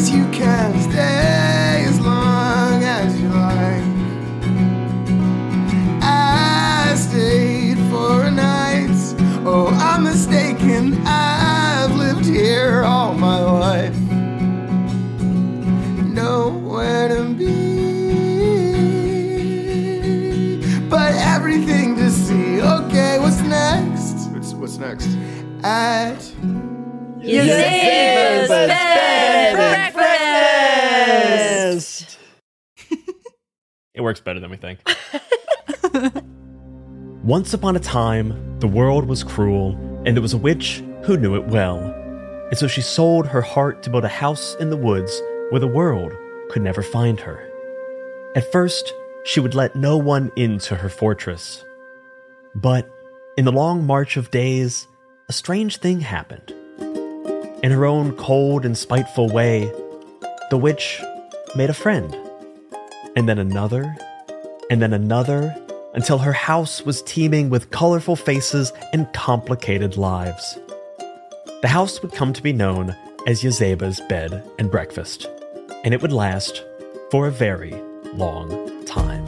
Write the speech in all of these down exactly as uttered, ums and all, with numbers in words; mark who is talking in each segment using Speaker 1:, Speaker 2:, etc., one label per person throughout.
Speaker 1: Cause you can stay as long as you like. I stayed for a night. Oh, I'm mistaken, I've lived here all my life. Nowhere to be, but everything to see. Okay, what's next? What's, what's next? At
Speaker 2: Yazeba's Bed and Breakfast!
Speaker 3: It works better than we think. Once upon a time, the world was cruel, and there was a witch who knew it well. And so she sold her heart to build a house in the woods where the world could never find her. At first, she would let no one into her fortress. But in the long march of days, a strange thing happened. In her own cold and spiteful way, the witch made a friend. And then another, and then another, until her house was teeming with colorful faces and complicated lives. The house would come to be known as Yazeba's Bed and Breakfast, and it would last for a very long time.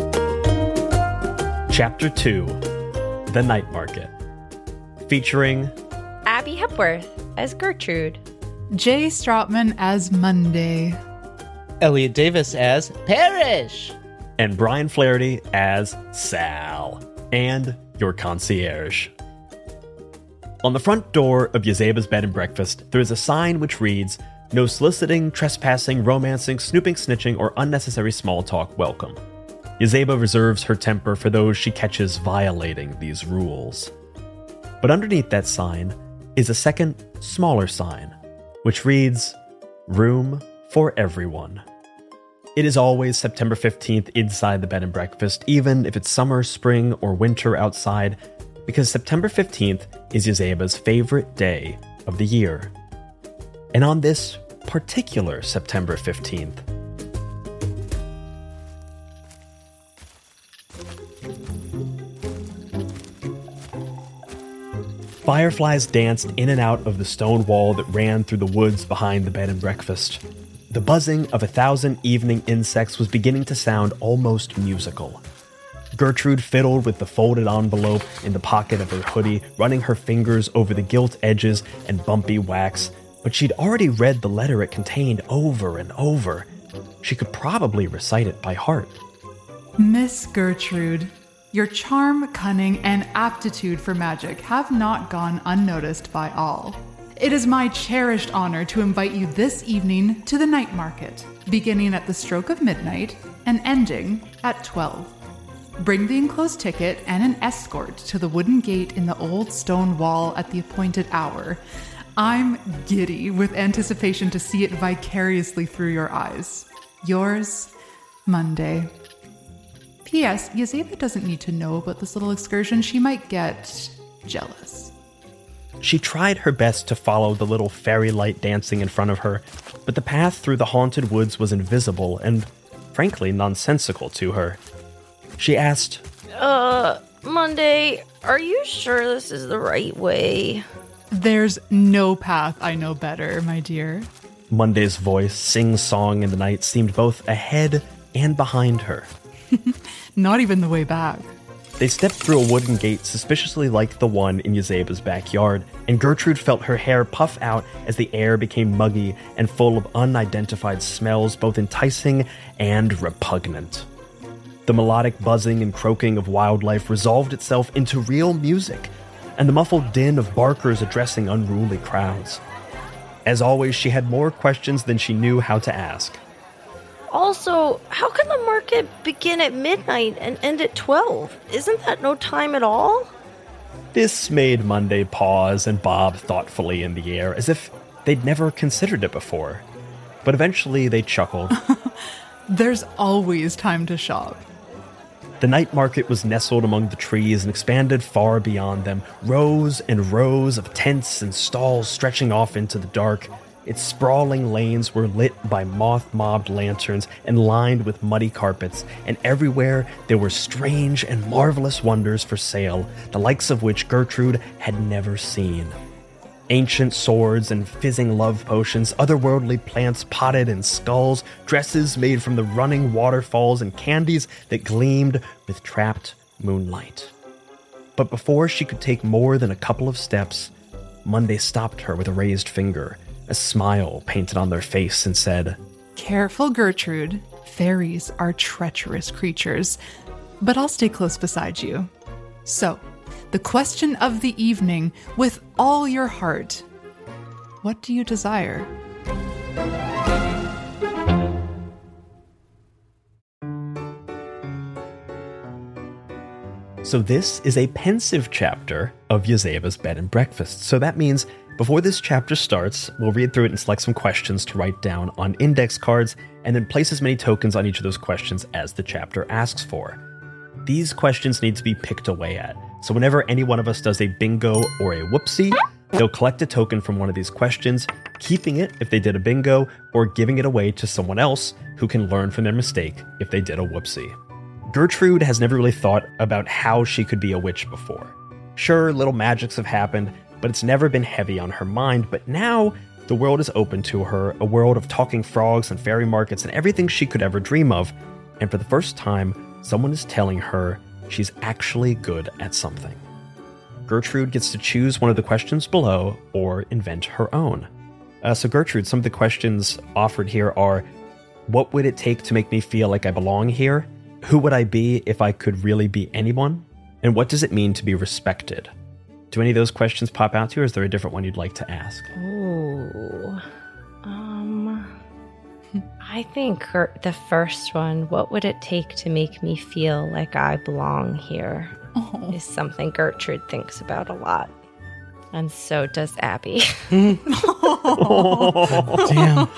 Speaker 3: Chapter two, The Night Market, featuring
Speaker 2: Abby Hepworth as Gertrude,
Speaker 4: Jay Stropman as Monday,
Speaker 5: Elliot Davis as Parrish,
Speaker 3: and Brian Flaherty as Sal, and your concierge. On the front door of Yazeba's Bed and Breakfast, there is a sign which reads, "No soliciting, trespassing, romancing, snooping, snitching, or unnecessary small talk welcome." Yazeba reserves her temper for those she catches violating these rules. But underneath that sign is a second, smaller sign, which reads, "Room for everyone." It is always September fifteenth inside the bed and breakfast, even if it's summer, spring, or winter outside, because September fifteenth is Yazeba's favorite day of the year. And on this particular September fifteenth, fireflies danced in and out of the stone wall that ran through the woods behind the bed and breakfast. The buzzing of a thousand evening insects was beginning to sound almost musical. Gertrude fiddled with the folded envelope in the pocket of her hoodie, running her fingers over the gilt edges and bumpy wax, but she'd already read the letter it contained over and over. She could probably recite it by heart.
Speaker 4: Miss Gertrude, your charm, cunning, and aptitude for magic have not gone unnoticed by all. It is my cherished honor to invite you this evening to the night market, beginning at the stroke of midnight and ending at twelve. Bring the enclosed ticket and an escort to the wooden gate in the old stone wall at the appointed hour. I'm giddy with anticipation to see it vicariously through your eyes. Yours, Monday. P S. Yazeba doesn't need to know about this little excursion. She might get jealous.
Speaker 3: She tried her best to follow the little fairy light dancing in front of her, but the path through the haunted woods was invisible and, frankly, nonsensical to her. She asked,
Speaker 2: Uh, Monday, are you sure this is the right way?
Speaker 4: There's no path I know better, my dear.
Speaker 3: Monday's voice, sing-song in the night, seemed both ahead and behind her.
Speaker 4: Not even the way back.
Speaker 3: They stepped through a wooden gate suspiciously like the one in Yazeba's backyard, and Gertrude felt her hair puff out as the air became muggy and full of unidentified smells, both enticing and repugnant. The melodic buzzing and croaking of wildlife resolved itself into real music, and the muffled din of barkers addressing unruly crowds. As always, she had more questions than she knew how to ask.
Speaker 2: Also, how can the market begin at midnight and end at twelve? Isn't that no time at all?
Speaker 3: This made Monday pause and bob thoughtfully in the air, as if they'd never considered it before. But eventually they chuckled.
Speaker 4: There's always time to shop.
Speaker 3: The night market was nestled among the trees and expanded far beyond them, rows and rows of tents and stalls stretching off into the dark. Its sprawling lanes were lit by moth-mobbed lanterns and lined with muddy carpets, and everywhere there were strange and marvelous wonders for sale, the likes of which Gertrude had never seen. Ancient swords and fizzing love potions, otherworldly plants potted in skulls, dresses made from the running waterfalls, and candies that gleamed with trapped moonlight. But before she could take more than a couple of steps, Monday stopped her with a raised finger, a smile painted on their face, and said,
Speaker 4: Careful, Gertrude. Fairies are treacherous creatures, but I'll stay close beside you. So, the question of the evening, with all your heart, what do you desire?
Speaker 3: So this is a pensive chapter of Yazeba's Bed and Breakfast. So that means before this chapter starts, we'll read through it and select some questions to write down on index cards, and then place as many tokens on each of those questions as the chapter asks for. These questions need to be picked away at. So whenever any one of us does a bingo or a whoopsie, they'll collect a token from one of these questions, keeping it if they did a bingo, or giving it away to someone else who can learn from their mistake if they did a whoopsie. Gertrude has never really thought about how she could be a witch before. Sure, little magics have happened, but it's never been heavy on her mind. But now, the world is open to her, a world of talking frogs and fairy markets and everything she could ever dream of. And for the first time, someone is telling her she's actually good at something. Gertrude gets to choose one of the questions below or invent her own. Uh, so Gertrude, some of the questions offered here are, what would it take to make me feel like I belong here? Who would I be if I could really be anyone? And what does it mean to be respected? Do any of those questions pop out to you, or is there a different one you'd like to ask?
Speaker 2: Ooh. Um, I think her, the first one, what would it take to make me feel like I belong here,
Speaker 4: Oh.
Speaker 2: is something Gertrude thinks about a lot. And so does Abby.
Speaker 5: Damn.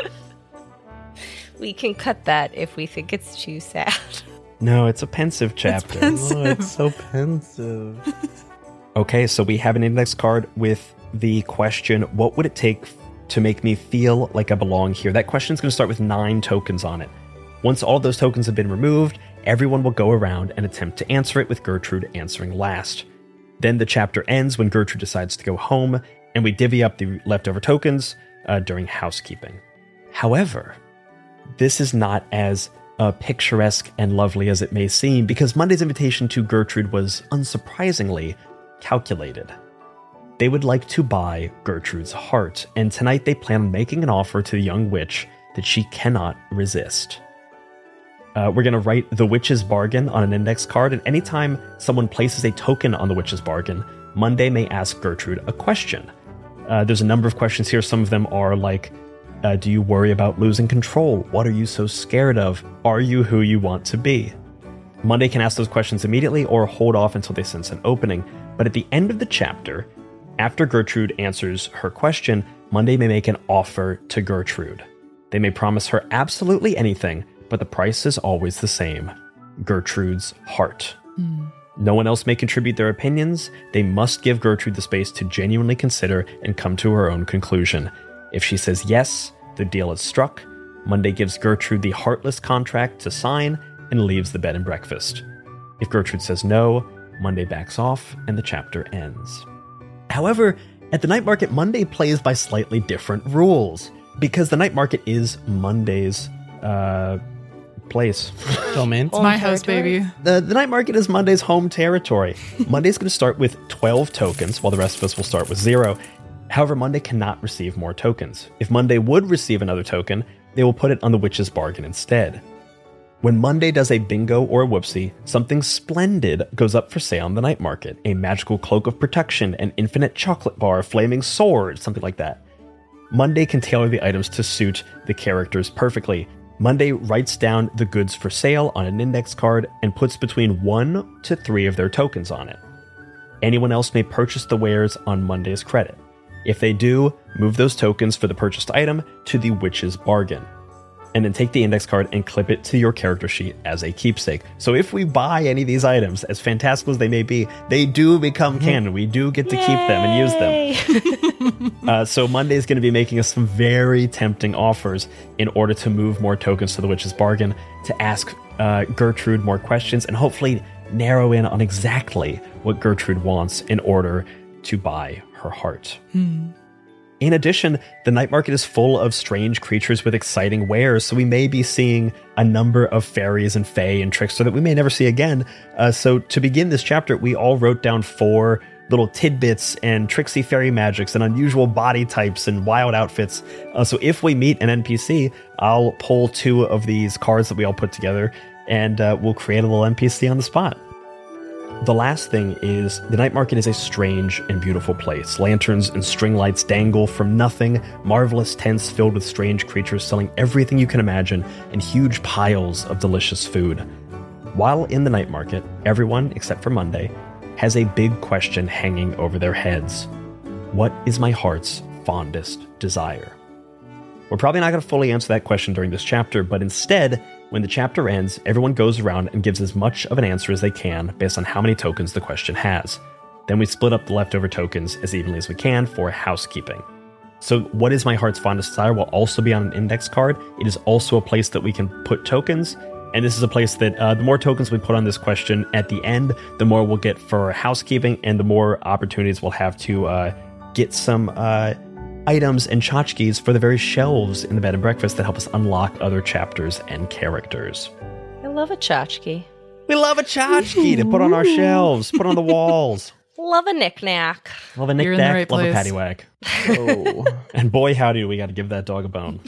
Speaker 2: We can cut that if we think it's too sad.
Speaker 3: No, it's a pensive chapter.
Speaker 4: pensive.
Speaker 5: Oh, it's so pensive.
Speaker 3: Okay, so we have an index card with the question, what would it take to make me feel like I belong here? That question's going to start with nine tokens on it. Once all those tokens have been removed, everyone will go around and attempt to answer it, with Gertrude answering last. Then the chapter ends when Gertrude decides to go home, and we divvy up the leftover tokens uh, during housekeeping. However, this is not as uh, picturesque and lovely as it may seem, because Monday's invitation to Gertrude was, unsurprisingly, calculated. They would like to buy Gertrude's heart, and tonight they plan on making an offer to the young witch that she cannot resist. Uh, we're going to write the witch's bargain on an index card, and anytime someone places a token on the witch's bargain, Monday may ask Gertrude a question. Uh, there's a number of questions here. Some of them are like, uh, do you worry about losing control? What are you so scared of? Are you who you want to be? Monday can ask those questions immediately or hold off until they sense an opening. But at the end of the chapter, after Gertrude answers her question, Monday may make an offer to Gertrude. They may promise her absolutely anything, but the price is always the same: Gertrude's heart.
Speaker 4: Mm.
Speaker 3: No one else may contribute their opinions. They must give Gertrude the space to genuinely consider and come to her own conclusion. If she says yes, the deal is struck. Monday gives Gertrude the heartless contract to sign and leaves the bed and breakfast. If Gertrude says no, Monday backs off and the chapter ends. However, at the night market, Monday plays by slightly different rules, because the night market is Monday's uh, place.
Speaker 5: Domain.
Speaker 4: It's my house, baby.
Speaker 3: The, the night market is Monday's home territory. Monday's going to start with twelve tokens, while the rest of us will start with zero. However, Monday cannot receive more tokens. If Monday would receive another token, they will put it on the witch's bargain instead. When Monday does a bingo or a whoopsie, something splendid goes up for sale on the night market. A magical cloak of protection, an infinite chocolate bar, a flaming sword, something like that. Monday can tailor the items to suit the characters perfectly. Monday writes down the goods for sale on an index card and puts between one to three of their tokens on it. Anyone else may purchase the wares on Monday's credit. If they do, move those tokens for the purchased item to the witch's bargain, and then take the index card and clip it to your character sheet as a keepsake. So if we buy any of these items, as fantastical as they may be, they do become canon. We do get to
Speaker 2: Yay!
Speaker 3: keep them and use them. uh, so Monday is going to be making us some very tempting offers in order to move more tokens to the witch's bargain, to ask uh, Gertrude more questions, and hopefully narrow in on exactly what Gertrude wants in order to buy her heart.
Speaker 4: Hmm.
Speaker 3: In addition, the night market is full of strange creatures with exciting wares, so we may be seeing a number of fairies and fae and trickster that we may never see again. Uh, so to begin this chapter, we all wrote down four little tidbits and tricksy fairy magics and unusual body types and wild outfits. Uh, so if we meet an N P C, I'll pull two of these cards that we all put together, and uh, we'll create a little N P C on the spot. The last thing is, the night market is a strange and beautiful place. Lanterns and string lights dangle from nothing, marvelous tents filled with strange creatures selling everything you can imagine, and huge piles of delicious food. While in the night market, everyone, except for Monday, has a big question hanging over their heads. What is my heart's fondest desire? We're probably not going to fully answer that question during this chapter, but instead, when the chapter ends, everyone goes around and gives as much of an answer as they can based on how many tokens the question has. Then we split up the leftover tokens as evenly as we can for housekeeping. So what is my heart's fondest desire will also be on an index card. It is also a place that we can put tokens, and this is a place that uh, the more tokens we put on this question at the end, the more we'll get for housekeeping, and the more opportunities we'll have to uh, get some uh, items and tchotchkes for the very shelves in the bed and breakfast that help us unlock other chapters and characters.
Speaker 2: I love a tchotchke.
Speaker 3: We love a tchotchke to put on our shelves, put on the walls.
Speaker 2: Love a knick-knack.
Speaker 3: Love a
Speaker 4: You're in the
Speaker 3: knick-knack,
Speaker 4: right
Speaker 3: love a
Speaker 4: place.
Speaker 3: paddywhack.
Speaker 5: Oh.
Speaker 3: And boy, howdy, we got to give that dog a bone.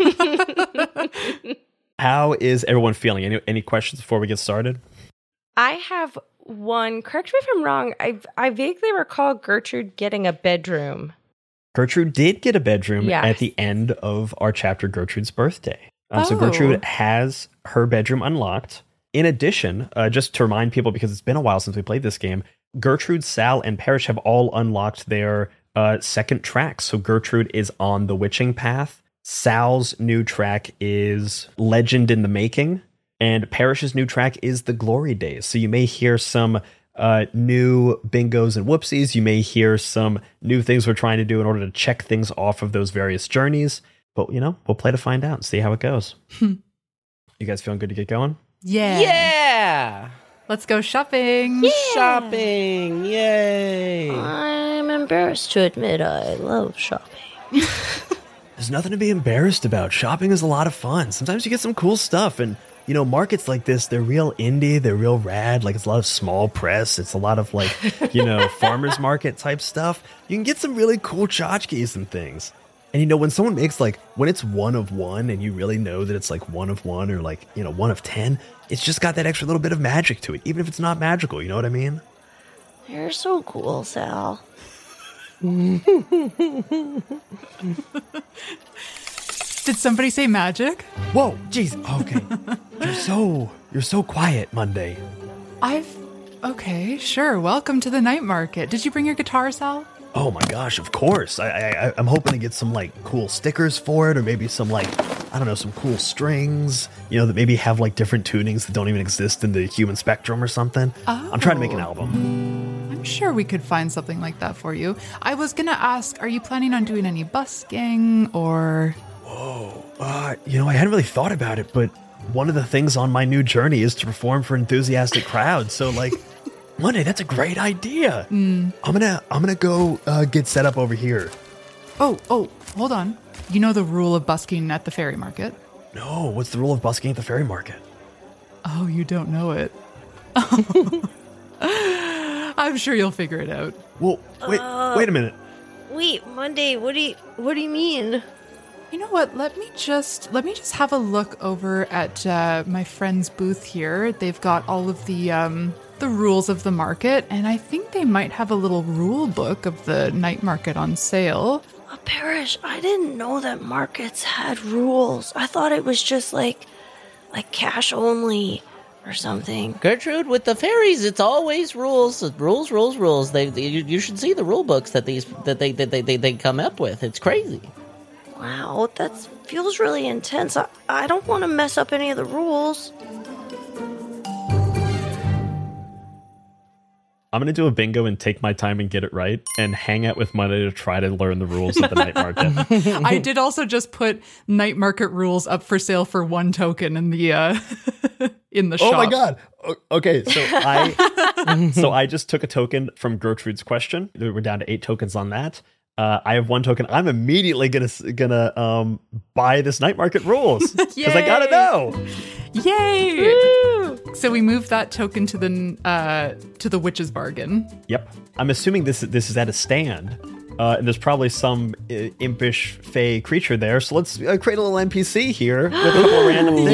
Speaker 3: How is everyone feeling? Any, any questions before we get started?
Speaker 2: I have one. Correct me if I'm wrong. I I vaguely recall Gertrude getting a bedroom.
Speaker 3: Gertrude did get a bedroom
Speaker 2: Yes.
Speaker 3: at the end of our chapter, Gertrude's birthday. Um, So
Speaker 4: Oh.
Speaker 3: Gertrude has her bedroom unlocked. In addition, uh, just to remind people, because it's been a while since we played this game, Gertrude, Sal, and Parrish have all unlocked their uh, second tracks. So Gertrude is on the Witching Path. Sal's new track is Legend in the Making. And Parrish's new track is The Glory Days. So you may hear some uh, new bingos and whoopsies. You may hear some new things we're trying to do in order to check things off of those various journeys. But, you know, we'll play to find out and see how it goes. You guys feeling good to get going?
Speaker 4: Yeah.
Speaker 5: Yeah!
Speaker 4: Let's go shopping.
Speaker 5: Shopping! Yay!
Speaker 2: I'm embarrassed to admit I love shopping.
Speaker 3: There's nothing to be embarrassed about. Shopping is a lot of fun. Sometimes you get some cool stuff. And, you know, markets like this, they're real indie. They're real rad. Like, it's a lot of small press. It's a lot of, like, you know, farmer's market type stuff. You can get some really cool tchotchkes and things. And, you know, when someone makes, like, when it's one of one and you really know that it's, like, one of one or, like, you know, one of ten, it's just got that extra little bit of magic to it, even if it's not magical. You know what I mean?
Speaker 2: You're so cool, Sal.
Speaker 4: Did somebody say magic?
Speaker 3: Whoa, jeez. Okay. You're so, you're so quiet, Monday.
Speaker 4: I've... Okay, sure. Welcome to the night market. Did you bring your guitar, Sal?
Speaker 3: Oh my gosh, of course. I, I, I'm hoping to get some, like, cool stickers for it, or maybe some, like, I don't know, some cool strings, you know, that maybe have, like, different tunings that don't even exist in the human spectrum or something. I'm trying to make an
Speaker 4: Oh.
Speaker 3: album.
Speaker 4: I'm sure we could find something like that for you. I was gonna ask, are you planning on doing any busking or...
Speaker 3: Uh, you know, I hadn't really thought about it, but one of the things on my new journey is to perform for enthusiastic crowds. So, like, Monday, that's a great idea. I'm gonna, I'm gonna go uh, get set up over here.
Speaker 4: Oh, oh, hold on. You know the rule of busking at the ferry market?
Speaker 3: No, what's the rule of busking at the ferry market?
Speaker 4: Oh, you don't know it. I'm sure you'll figure it out.
Speaker 3: Well, wait, wait a minute.
Speaker 2: Wait, Monday, what do you what do you mean?
Speaker 4: You know what? Let me just let me just have a look over at uh, my friend's booth here. They've got all of the um, the rules of the market, and I think they might have a little rule book of the night market on sale.
Speaker 2: Uh, Parrish, I didn't know that markets had rules. I thought it was just like like cash only or something.
Speaker 5: Gertrude, with the fairies, it's always rules, rules, rules, rules. They, they you, you should see the rule books that these that they that they, they they come up with. It's crazy.
Speaker 2: Wow, that feels really intense. I, I don't want to mess up any of the rules.
Speaker 3: I'm gonna do a bingo and take my time and get it right, and hang out with Monday to try to learn the rules of the night market.
Speaker 4: I did also just put night market rules up for sale for one token in the uh, in the
Speaker 3: Oh
Speaker 4: shop.
Speaker 3: my god. O- Okay, so I so I just took a token from Gertrude's question. We're down to eight tokens on that. Uh, I have one token. I'm immediately gonna gonna um buy this night market rules because I gotta
Speaker 4: Yay.
Speaker 3: know.
Speaker 4: Yay! So we moved that token to the uh, to the witch's bargain.
Speaker 3: Yep. I'm assuming this this is at a stand. Uh, and there's probably some uh, impish fey creature there. So let's uh, create a little N P C here with a couple of random things.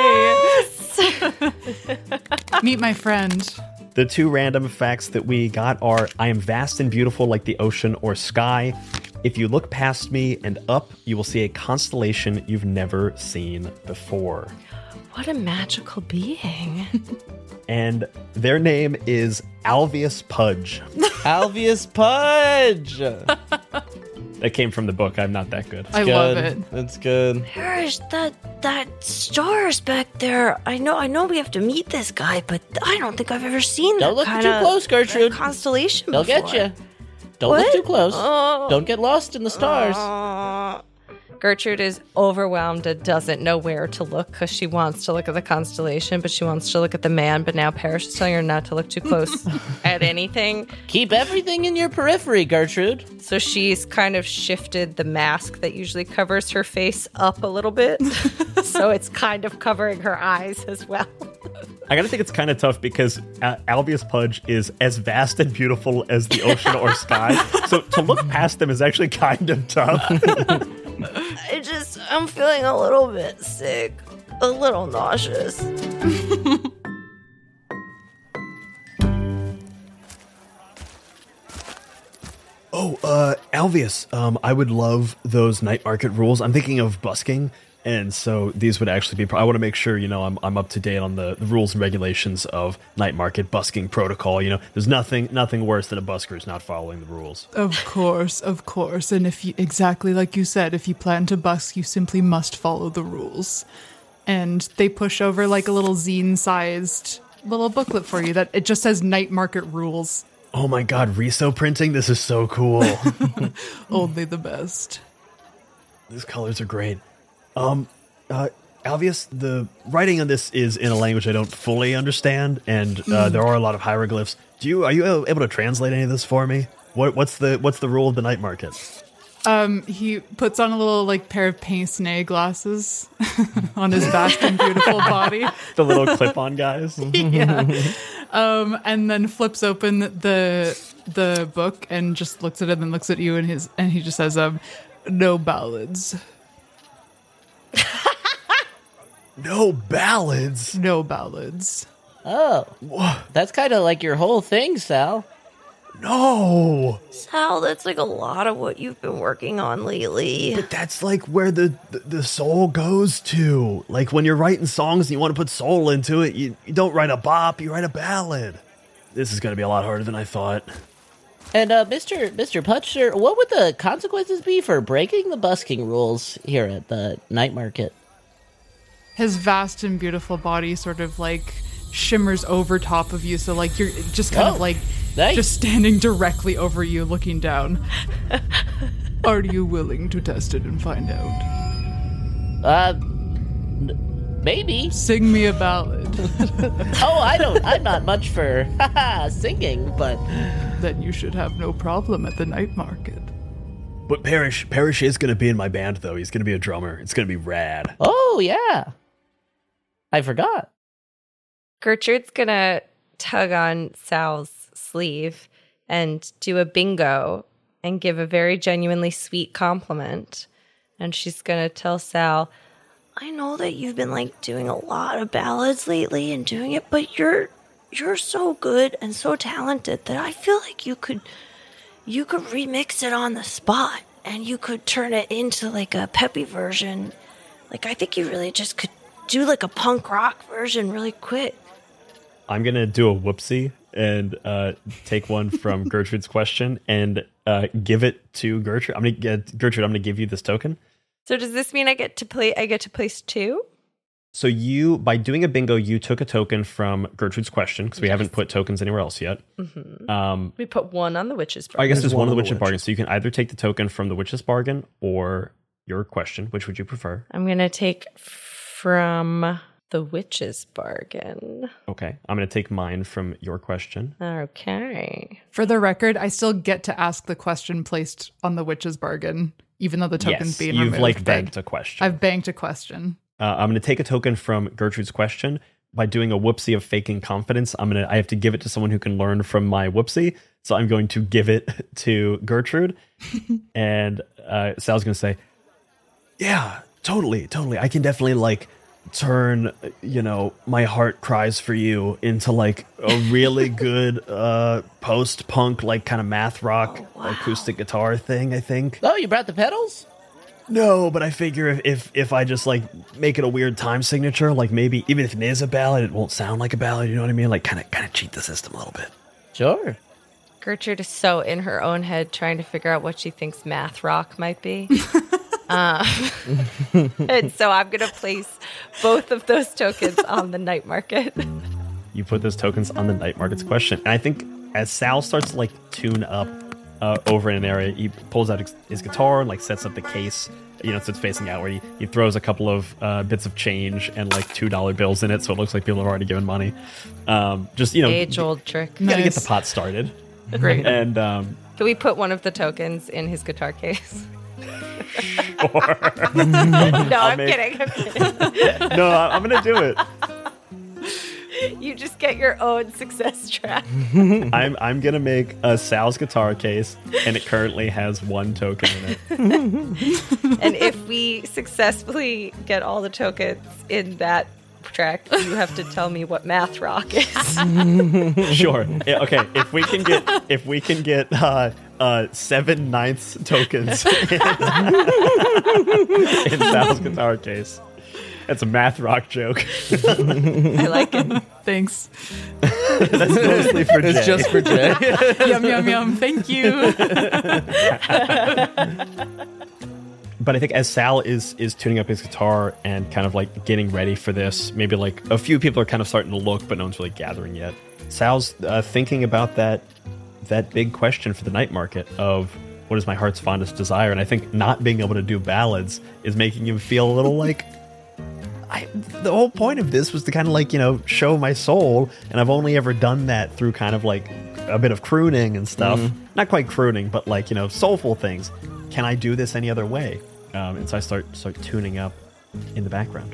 Speaker 2: Yes!
Speaker 4: Meet my friend.
Speaker 3: The two random facts that we got are I am vast and beautiful like the ocean or sky. If you look past me and up, you will see a constellation you've never seen before.
Speaker 2: What a magical being.
Speaker 3: And their name is Alvius Pudge.
Speaker 5: Alvius Pudge.
Speaker 3: That came from the book. I'm not that good.
Speaker 4: I
Speaker 5: Good.
Speaker 4: love it.
Speaker 5: That's good.
Speaker 2: There's that that stars back there. I know I know we have to meet this guy, but I don't think I've ever seen
Speaker 5: Don't
Speaker 2: that
Speaker 5: look
Speaker 2: kind
Speaker 5: too
Speaker 2: of
Speaker 5: close, Gertrude.
Speaker 2: constellation
Speaker 5: They'll
Speaker 2: before.
Speaker 5: get you. Don't
Speaker 2: What?
Speaker 5: look too close.
Speaker 2: Oh.
Speaker 5: Don't get lost in the stars.
Speaker 2: Aw. Gertrude is overwhelmed and doesn't know where to look because she wants to look at the constellation, but she wants to look at the man. But now Parrish is telling her not to look too close at anything.
Speaker 5: Keep everything in your periphery, Gertrude.
Speaker 2: So she's kind of shifted the mask that usually covers her face up a little bit. So it's kind of covering her eyes as well.
Speaker 3: I gotta think it's kind of tough because uh, Alvius Pudge is as vast and beautiful as the ocean or sky. So to look past them is actually kind of tough.
Speaker 2: I just, I'm feeling a little bit sick, a little nauseous.
Speaker 3: Oh, uh, Alvius, um, I would love those night market rules. I'm thinking of busking, and so these would actually be. I want to make sure, you know, I'm I'm up to date on the, the rules and regulations of night market busking protocol. You know, there's nothing nothing worse than a busker who's not following the rules.
Speaker 4: Of course, of course. And if you, exactly like you said, if you plan to busk, you simply must follow the rules. And they push over like a little zine-sized little booklet for you that it just says night market rules.
Speaker 3: Oh my god, Riso printing? This is so cool.
Speaker 4: Only the best.
Speaker 3: These colors are great. Um, uh, Alvius, the writing on this is in a language I don't fully understand, and uh, there are a lot of hieroglyphs. Do you are you able to translate any of this for me? What what's the what's the rule of the night market?
Speaker 4: Um, he puts on a little like pair of pince-nez glasses on his vast and beautiful body.
Speaker 3: The little clip-on guys.
Speaker 4: Yeah. Um, and then flips open the the book and just looks at it and then looks at you and his and he just says, um, no ballads.
Speaker 3: No ballads.
Speaker 4: No ballads.
Speaker 5: Oh,
Speaker 3: Wha-
Speaker 5: that's kind of like your whole thing, Sal.
Speaker 3: No.
Speaker 2: Sal, that's like a lot of what you've been working on lately.
Speaker 3: But that's like where the, the, the soul goes to. Like when you're writing songs and you want to put soul into it, you, you don't write a bop, you write a ballad. This is going to be a lot harder than I thought.
Speaker 5: And uh, Mister Mister Putcher, what would the consequences be for breaking the busking rules here at the night market?
Speaker 4: His vast and beautiful body sort of like shimmers over top of you, so like you're just kind
Speaker 5: Oh,
Speaker 4: of like
Speaker 5: nice.
Speaker 4: just standing directly over you looking down. Are you willing to test it and find out?
Speaker 5: Uh, n- maybe.
Speaker 4: Sing me a ballad.
Speaker 5: Oh, I don't. I'm not much for haha, singing, but
Speaker 4: Then you should have no problem at the night market.
Speaker 3: But Parrish, Parrish is going to be in my band, though. He's going to be a drummer. It's going to be rad.
Speaker 5: oh yeah, I forgot.
Speaker 2: Gertrude's gonna tug on Sal's sleeve and do a bingo and give a very genuinely sweet compliment. And she's gonna tell Sal, I know that you've been like doing a lot of ballads lately and doing it, but you're you're so good and so talented that I feel like you could you could remix it on the spot and you could turn it into like a peppy version. Like I think you really just could do like a punk rock version really quick.
Speaker 3: I'm going to do a whoopsie and uh, take one from Gertrude's question and uh, give it to Gertrude. I'm going to get Gertrude, I'm going to give you this token.
Speaker 2: So does this mean I get to play? I get to place two?
Speaker 3: So you, by doing a bingo, you took a token from Gertrude's question because we haven't put tokens anywhere else yet.
Speaker 2: Mm-hmm.
Speaker 3: Um,
Speaker 2: We put one on the witch's
Speaker 3: I guess
Speaker 2: bargain.
Speaker 3: there's one of the witch's bargain. So you can either take the token from the witch's bargain or your question. Which would you prefer?
Speaker 2: I'm gonna take from The witch's bargain.
Speaker 3: Okay, I'm going to take mine from your question.
Speaker 2: Okay.
Speaker 4: For the record, I still get to ask the question placed on the witch's bargain, even though the token's
Speaker 3: Yes,
Speaker 4: being
Speaker 3: you've
Speaker 4: removed.
Speaker 3: like
Speaker 4: but
Speaker 3: banked a question.
Speaker 4: I've banked a question.
Speaker 3: Uh, I'm going to take a token from Gertrude's question. By doing a whoopsie of faking confidence, I'm gonna I have to give it to someone who can learn from my whoopsie. So I'm going to give it to Gertrude, and uh, Sal's going to say, "Yeah, totally, totally. I can definitely like turn, you know, my heart cries for you into like a really good uh, post-punk, like kind of math rock
Speaker 2: Oh, wow.
Speaker 3: acoustic guitar thing. I think."
Speaker 5: Oh, you brought the pedals?
Speaker 3: No, but I figure if, if if I just like make it a weird time signature, like maybe even if it is a ballad, it won't sound like a ballad. You know what I mean? Like kind of kind of cheat the system a little bit.
Speaker 5: Sure.
Speaker 2: Gertrude is so in her own head trying to figure out what she thinks math rock might be. uh, and so I'm going to place both of those tokens on the night market.
Speaker 3: You put those tokens on the night market's question, and I think as Sal starts to like tune up uh, over in an area, he pulls out his, his guitar and like sets up the case. You know, so it's facing outward. He, he throws a couple of uh, bits of change and like two dollar bills in it, so it looks like people have already given money. Um, just you know,
Speaker 2: Age old trick.
Speaker 3: gotta get
Speaker 4: Nice.
Speaker 3: the pot started.
Speaker 4: Great.
Speaker 3: And um,
Speaker 2: Can we put one of the tokens in his guitar case?
Speaker 3: or,
Speaker 2: No, I'm
Speaker 3: make-
Speaker 2: kidding. I'm kidding.
Speaker 3: no, I- I'm gonna do it.
Speaker 2: You just get your own success track.
Speaker 3: I'm I'm gonna make a Sal's guitar case, and it currently has one token in it.
Speaker 2: And if we successfully get all the tokens in that track, you have to tell me what math rock is.
Speaker 3: Sure. Yeah, okay. If we can get if we can get uh, uh, seven ninths tokens in, in Sal's guitar case, that's a math rock joke.
Speaker 2: I like it.
Speaker 4: Thanks.
Speaker 3: That's mostly for Jay.
Speaker 5: It's just for Jay.
Speaker 4: Yum, yum, yum. Thank you.
Speaker 3: But I think as Sal is is tuning up his guitar and kind of like getting ready for this, maybe like a few people are kind of starting to look, but no one's really gathering yet. Sal's uh, thinking about that that big question for the night market of what is my heart's fondest desire, and I think not being able to do ballads is making him feel a little like. I, the whole point of this was to kind of like, you know, show my soul, and I've only ever done that through kind of like a bit of crooning and stuff.
Speaker 5: Mm-hmm.
Speaker 3: Not quite crooning, but like, you know, soulful things. Can I do this any other way? Um, and so I start start tuning up in the background.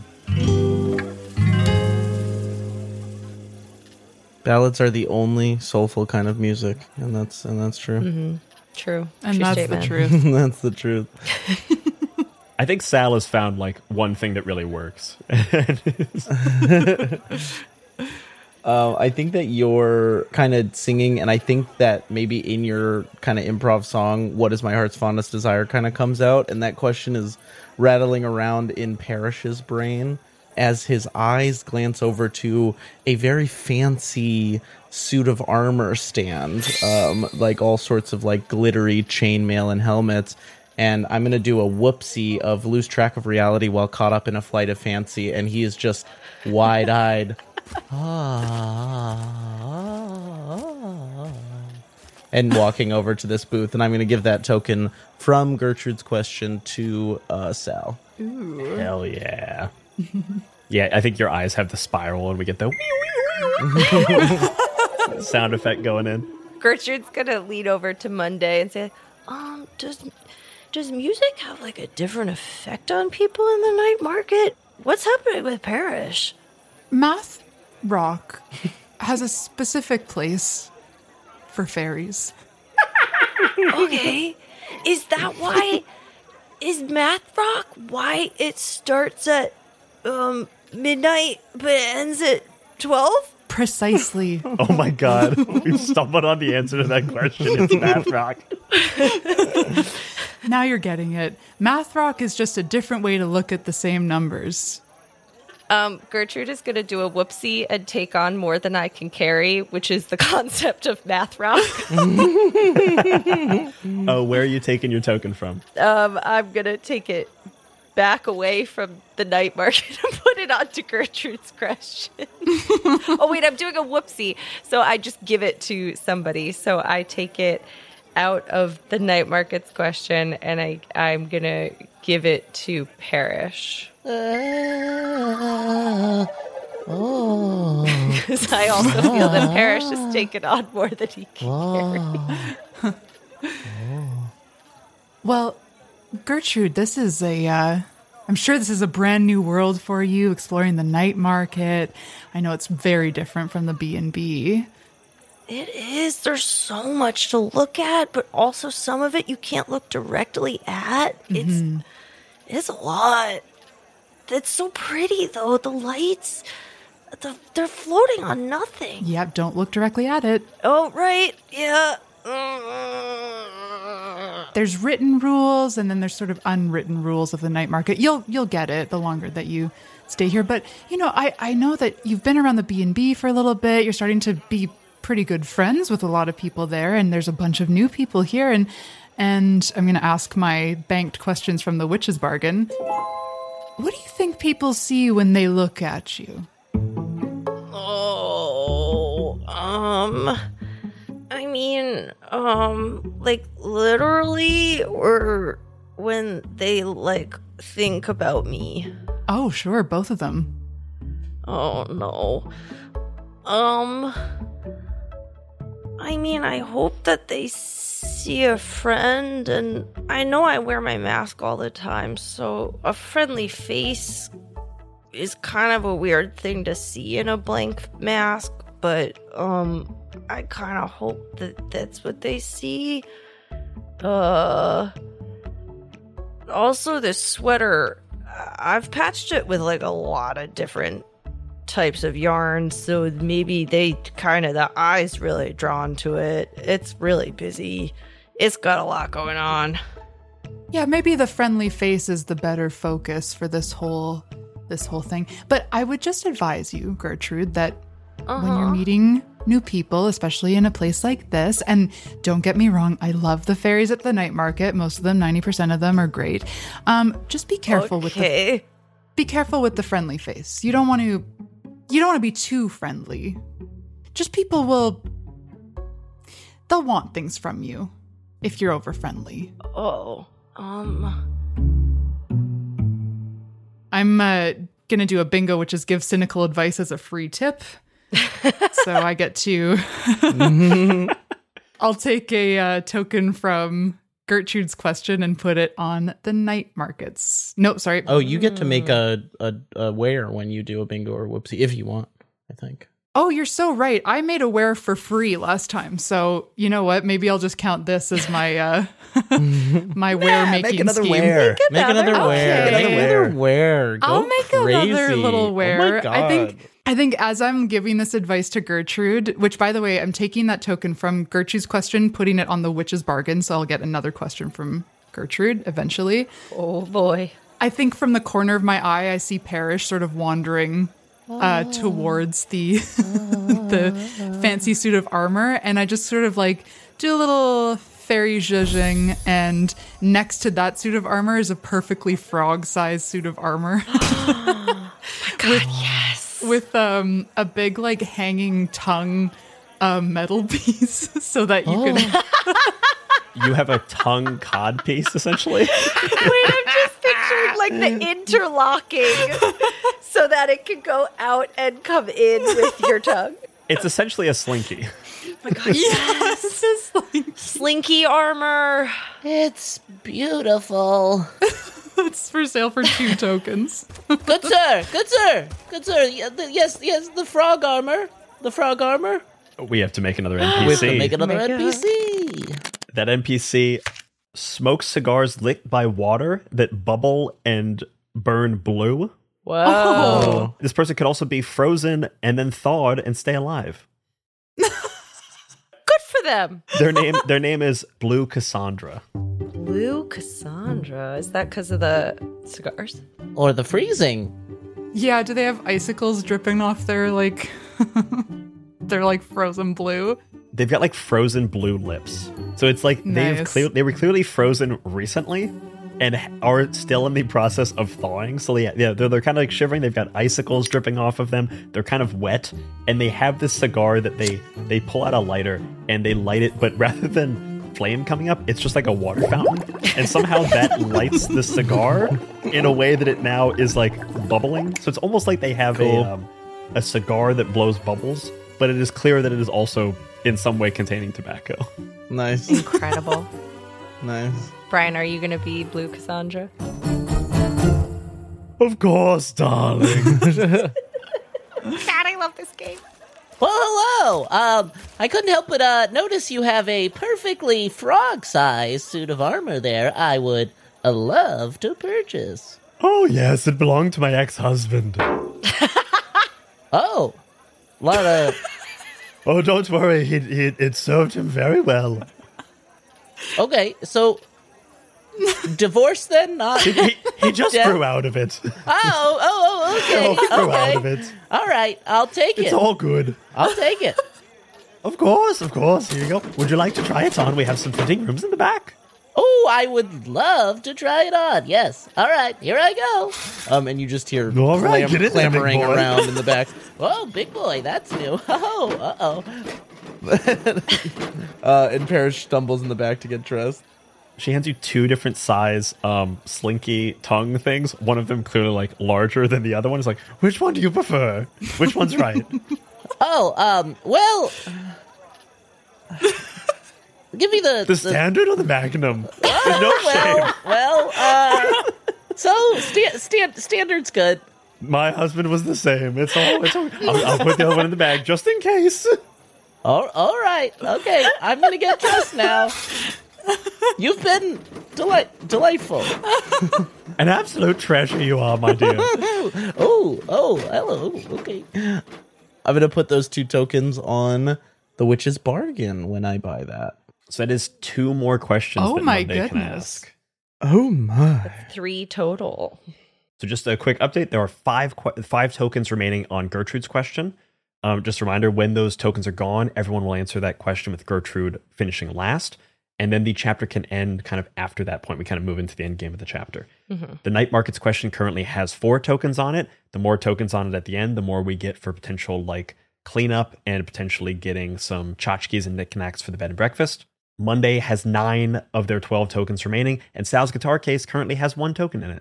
Speaker 5: Ballads are the only soulful kind of music, and that's and that's true.
Speaker 2: Mm-hmm. True.
Speaker 4: And
Speaker 2: True
Speaker 4: that's
Speaker 2: statement.
Speaker 4: the truth.
Speaker 5: That's the truth.
Speaker 3: I think Sal has found like one thing that really works.
Speaker 5: Uh, I think that you're kind of singing, and I think that maybe in your kind of improv song, "What is my heart's fondest desire" kind of comes out, and that question is rattling around in Parrish's brain as his eyes glance over to a very fancy suit of armor stand, um, like all sorts of like glittery chainmail and helmets. And I'm going to do a whoopsie of lose track of reality while caught up in a flight of fancy, and he is just wide-eyed. Ah, and walking over to this booth, and I'm going to give that token from Gertrude's question to uh, Sal.
Speaker 3: Hell yeah. Yeah, I think your eyes have the spiral and we get the sound effect going in.
Speaker 2: Gertrude's gonna lean over to Monday and say, um, does does music have like a different effect on people in the night market? What's happening with Parrish?
Speaker 4: Math rock has a specific place for fairies.
Speaker 2: Okay. Is that why is math rock why it starts at um midnight but ends at twelve?
Speaker 4: Precisely.
Speaker 3: Oh my god, we've stumbled on the answer to that question. It's math rock.
Speaker 4: Now you're getting it. Math rock is just a different way to look at the same numbers.
Speaker 2: Um, Gertrude is going to do a whoopsie and take on More Than I Can Carry, which is the concept of math rock.
Speaker 3: Oh, where are you taking your token from?
Speaker 2: um, I'm going to take it back away from the night market and put it onto Gertrude's question. Oh, wait, I'm doing a whoopsie. So I just give it to somebody. So I take it out of the night markets question, and I, I'm going to give it to Parrish.
Speaker 6: Uh, oh.
Speaker 2: Because I also feel that Parrish has taken on more than he can carry.
Speaker 4: Well, Gertrude, this is a, uh, I'm sure this is a brand new world for you, exploring the night market. I know it's very different from the B and B.
Speaker 2: It is. There's so much to look at, but also some of it you can't look directly at. It's, mm-hmm. it's a lot. It's so pretty, though. The lights, the, they're floating on nothing.
Speaker 4: Yep, don't look directly at it.
Speaker 2: Oh, right. Yeah.
Speaker 4: There's written rules, and then there's sort of unwritten rules of the night market. You'll you'll get it the longer that you stay here. But, you know, I, I know that you've been around the B and B for a little bit. You're starting to be pretty good friends with a lot of people there, and there's a bunch of new people here. And, and I'm going to ask my banked questions from the Witch's Bargain. What do you think people see when they look at you?
Speaker 2: Oh, um... I mean, um, like, literally, or when they, like, think about me?
Speaker 4: Oh, sure, both of them.
Speaker 2: Oh, no. Um, I mean, I hope that they see a friend, and I know I wear my mask all the time, so a friendly face is kind of a weird thing to see in a blank mask, but, um... I kind of hope that that's what they see. Uh, also, this sweater, I've patched it with like a lot of different types of yarns, so maybe they kind of, the eyes really drawn to it. It's really busy. It's got a lot going on.
Speaker 4: Yeah, maybe the friendly face is the better focus for this whole this whole thing. But I would just advise you, Gertrude, that uh-huh. when you're meeting new people, especially in a place like this, and don't get me wrong, I love the fairies at the night market. Most of them, ninety percent of them are great. Um, just be careful
Speaker 2: okay.
Speaker 4: with the be careful with the friendly face. You don't want to you don't want to be too friendly. Just people will they'll want things from you if you're over friendly.
Speaker 2: Oh, um
Speaker 4: I'm uh, gonna do a bingo, which is give cynical advice as a free tip. So I get to I'll take a uh, token from Gertrude's question and put it on the night markets. No, sorry.
Speaker 5: Oh, you get to make a, a, a wear when you do a bingo or whoopsie, if you want, I think.
Speaker 4: Oh, you're so right. I made a wear for free last time. So you know what? Maybe I'll just count this as my uh, my wear
Speaker 5: yeah,
Speaker 4: making
Speaker 5: make another
Speaker 4: scheme.
Speaker 5: Wear.
Speaker 2: Make another,
Speaker 5: make another wear.
Speaker 4: Okay.
Speaker 5: Make another wear. Go
Speaker 4: I'll make
Speaker 5: crazy.
Speaker 4: another little wear.
Speaker 5: Oh my God.
Speaker 4: I think I think as I'm giving this advice to Gertrude, which by the way, I'm taking that token from Gertrude's question, putting it on the Witch's Bargain, so I'll get another question from Gertrude eventually.
Speaker 2: Oh boy.
Speaker 4: I think from the corner of my eye, I see Parrish sort of wandering uh, oh. towards the the fancy suit of armor, and I just sort of like do a little fairy zhuzhing, and next to that suit of armor is a perfectly frog-sized suit of armor.
Speaker 2: Oh my God,
Speaker 4: with,
Speaker 2: yes.
Speaker 4: With um, a big like hanging tongue uh, metal piece, so that you oh. can.
Speaker 3: You have a tongue cod piece, essentially?
Speaker 2: Wait, I'm just picturing like the interlocking so that it can go out and come in with your tongue.
Speaker 3: It's essentially a slinky.
Speaker 2: Oh my God, yes!
Speaker 4: It's a slinky.
Speaker 2: Slinky armor.
Speaker 6: It's beautiful.
Speaker 4: It's for sale for two tokens.
Speaker 6: Good sir, good sir, good sir. Yes, yes, the frog armor. The frog armor.
Speaker 3: We have to make another N P C.
Speaker 6: We have to make another
Speaker 2: oh
Speaker 6: N P C.
Speaker 3: That N P C smokes cigars lit by water that bubble and burn blue.
Speaker 2: Whoa.
Speaker 4: Oh.
Speaker 3: This person could also be frozen and then thawed and stay alive.
Speaker 2: Good for them.
Speaker 3: Their name their name is Blue Cassandra.
Speaker 2: Blue Cassandra. Is that because of the cigars?
Speaker 6: Or the freezing.
Speaker 4: Yeah, do they have icicles dripping off their like they're like frozen blue?
Speaker 3: They've got like frozen blue lips. So it's like they've
Speaker 4: Nice.
Speaker 3: clear, they were clearly frozen recently and are still in the process of thawing. So yeah, yeah they're, they're kind of like shivering. They've got icicles dripping off of them. They're kind of wet. And they have this cigar that they, they pull out a lighter and they light it. But rather than flame coming up. It's just like a water fountain. And somehow that lights the cigar in a way that it now is like bubbling. So it's almost like they have
Speaker 5: Cool.
Speaker 3: a, um, a cigar that blows bubbles, but it is clear that it is also in some way containing tobacco.
Speaker 5: Nice.
Speaker 2: Incredible.
Speaker 5: Nice.
Speaker 2: Brian, are you going to be Blue Cassandra?
Speaker 3: Of course, darling.
Speaker 2: God, I love this game.
Speaker 6: Well, hello. Um, I couldn't help but uh, notice you have a perfectly frog-sized suit of armor there. I would uh, love to purchase.
Speaker 3: Oh, yes, it belonged to my ex-husband.
Speaker 6: Oh, a lot of...
Speaker 3: Oh, don't worry, he, he, it served him very well.
Speaker 6: Okay, so... Divorce then? Not...
Speaker 3: He, he just
Speaker 6: Yeah.
Speaker 3: grew out of it.
Speaker 6: Oh, oh, oh, okay.
Speaker 3: He grew
Speaker 6: okay.
Speaker 3: out of it.
Speaker 6: All right, I'll take
Speaker 3: It's
Speaker 6: it.
Speaker 3: all good.
Speaker 6: I'll take it.
Speaker 3: Of course, of course. Here you go. Would you like to try it on? We have some fitting rooms in the back.
Speaker 6: Oh, I would love to try it on. Yes. All right, here I go.
Speaker 5: Um, and you just hear
Speaker 3: All right,
Speaker 5: clam-
Speaker 3: get in there, big
Speaker 5: clamoring
Speaker 3: boy.
Speaker 5: around in the back.
Speaker 6: Oh, big boy, that's new. Oh, uh-oh.
Speaker 5: Uh, and Parrish stumbles in the back to get dressed.
Speaker 3: She hands you two different size um, slinky tongue things. One of them clearly like larger than the other one. It's like, which one do you prefer? Which one's right?
Speaker 6: Oh, um, well... Give me the...
Speaker 3: The standard or the magnum? There's no shame.
Speaker 6: well, well, uh... So, sta- stand- standard's good.
Speaker 3: My husband was the same. It's all. It's all. I'll, I'll put the other one in the bag just in case.
Speaker 6: All, all right, okay, I'm gonna get dressed now. You've been delight- delightful.
Speaker 3: An absolute treasure you are, my dear.
Speaker 6: Oh, oh, hello, okay.
Speaker 5: I'm gonna put those two tokens on the Witch's Bargain when I buy that.
Speaker 3: So that is two more questions.
Speaker 4: Oh
Speaker 3: that
Speaker 4: my
Speaker 3: Monday can
Speaker 4: goodness.
Speaker 3: ask.
Speaker 5: Oh my.
Speaker 2: Three total.
Speaker 3: So just a quick update: there are five qu- five tokens remaining on Gertrude's question. Um, just a reminder: when those tokens are gone, everyone will answer that question with Gertrude finishing last, and then the chapter can end kind of after that point. We kind of move into the end game of the chapter.
Speaker 2: Mm-hmm.
Speaker 3: The night markets question currently has four tokens on it. The more tokens on it at the end, the more we get for potential like cleanup and potentially getting some tchotchkes and knickknacks for the bed and breakfast. Monday has nine of their twelve tokens remaining, and Sal's guitar case currently has one token in it.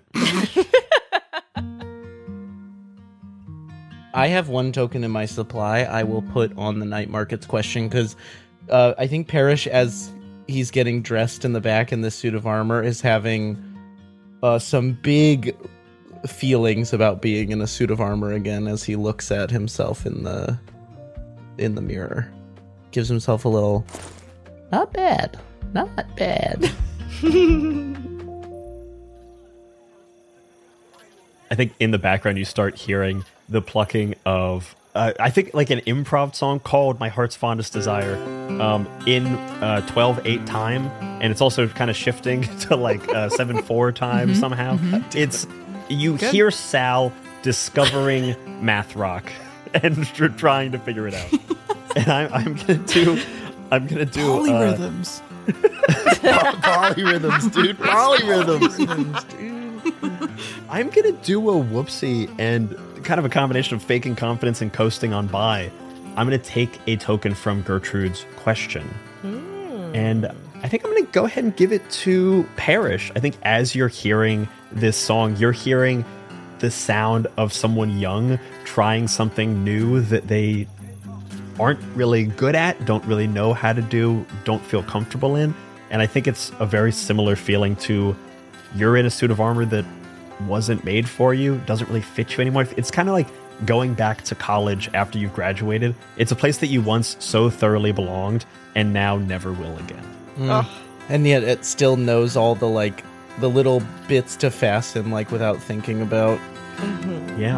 Speaker 5: I have one token in my supply I will put on the night markets question because uh, I think Parrish, as he's getting dressed in the back in this suit of armor, is having uh, some big feelings about being in a suit of armor again as he looks at himself in the in the mirror. Gives himself a little,
Speaker 6: Not bad, not bad.
Speaker 3: I think in the background you start hearing the plucking of uh, I think like an improv song called My Heart's Fondest Desire um, in uh, twelve eight time, and it's also kind of shifting to like uh, seven four time
Speaker 4: Mm-hmm.
Speaker 3: somehow. It's you hear Sal discovering math rock and tr- trying to figure it out. And I'm, I'm gonna do I'm gonna do uh,
Speaker 1: Polyrhythms.
Speaker 5: polyrhythms, dude. Polyrhythms.
Speaker 3: I'm gonna do a whoopsie and kind of a combination of faking confidence and coasting on by. I'm gonna take a token from Gertrude's question, and I think I'm gonna go ahead and give it to Parrish. I think as you're hearing this song, you're hearing the sound of someone young trying something new that they aren't really good at, don't really know how to do, don't feel comfortable in. And I think it's a very similar feeling to you're in a suit of armor that wasn't made for you, doesn't really fit you anymore. It's kind of like going back to college after you've graduated. It's a place that you once so thoroughly belonged and now never will again.
Speaker 5: Mm. And yet it still knows all the like the little bits to fasten like without thinking about.
Speaker 3: Yeah.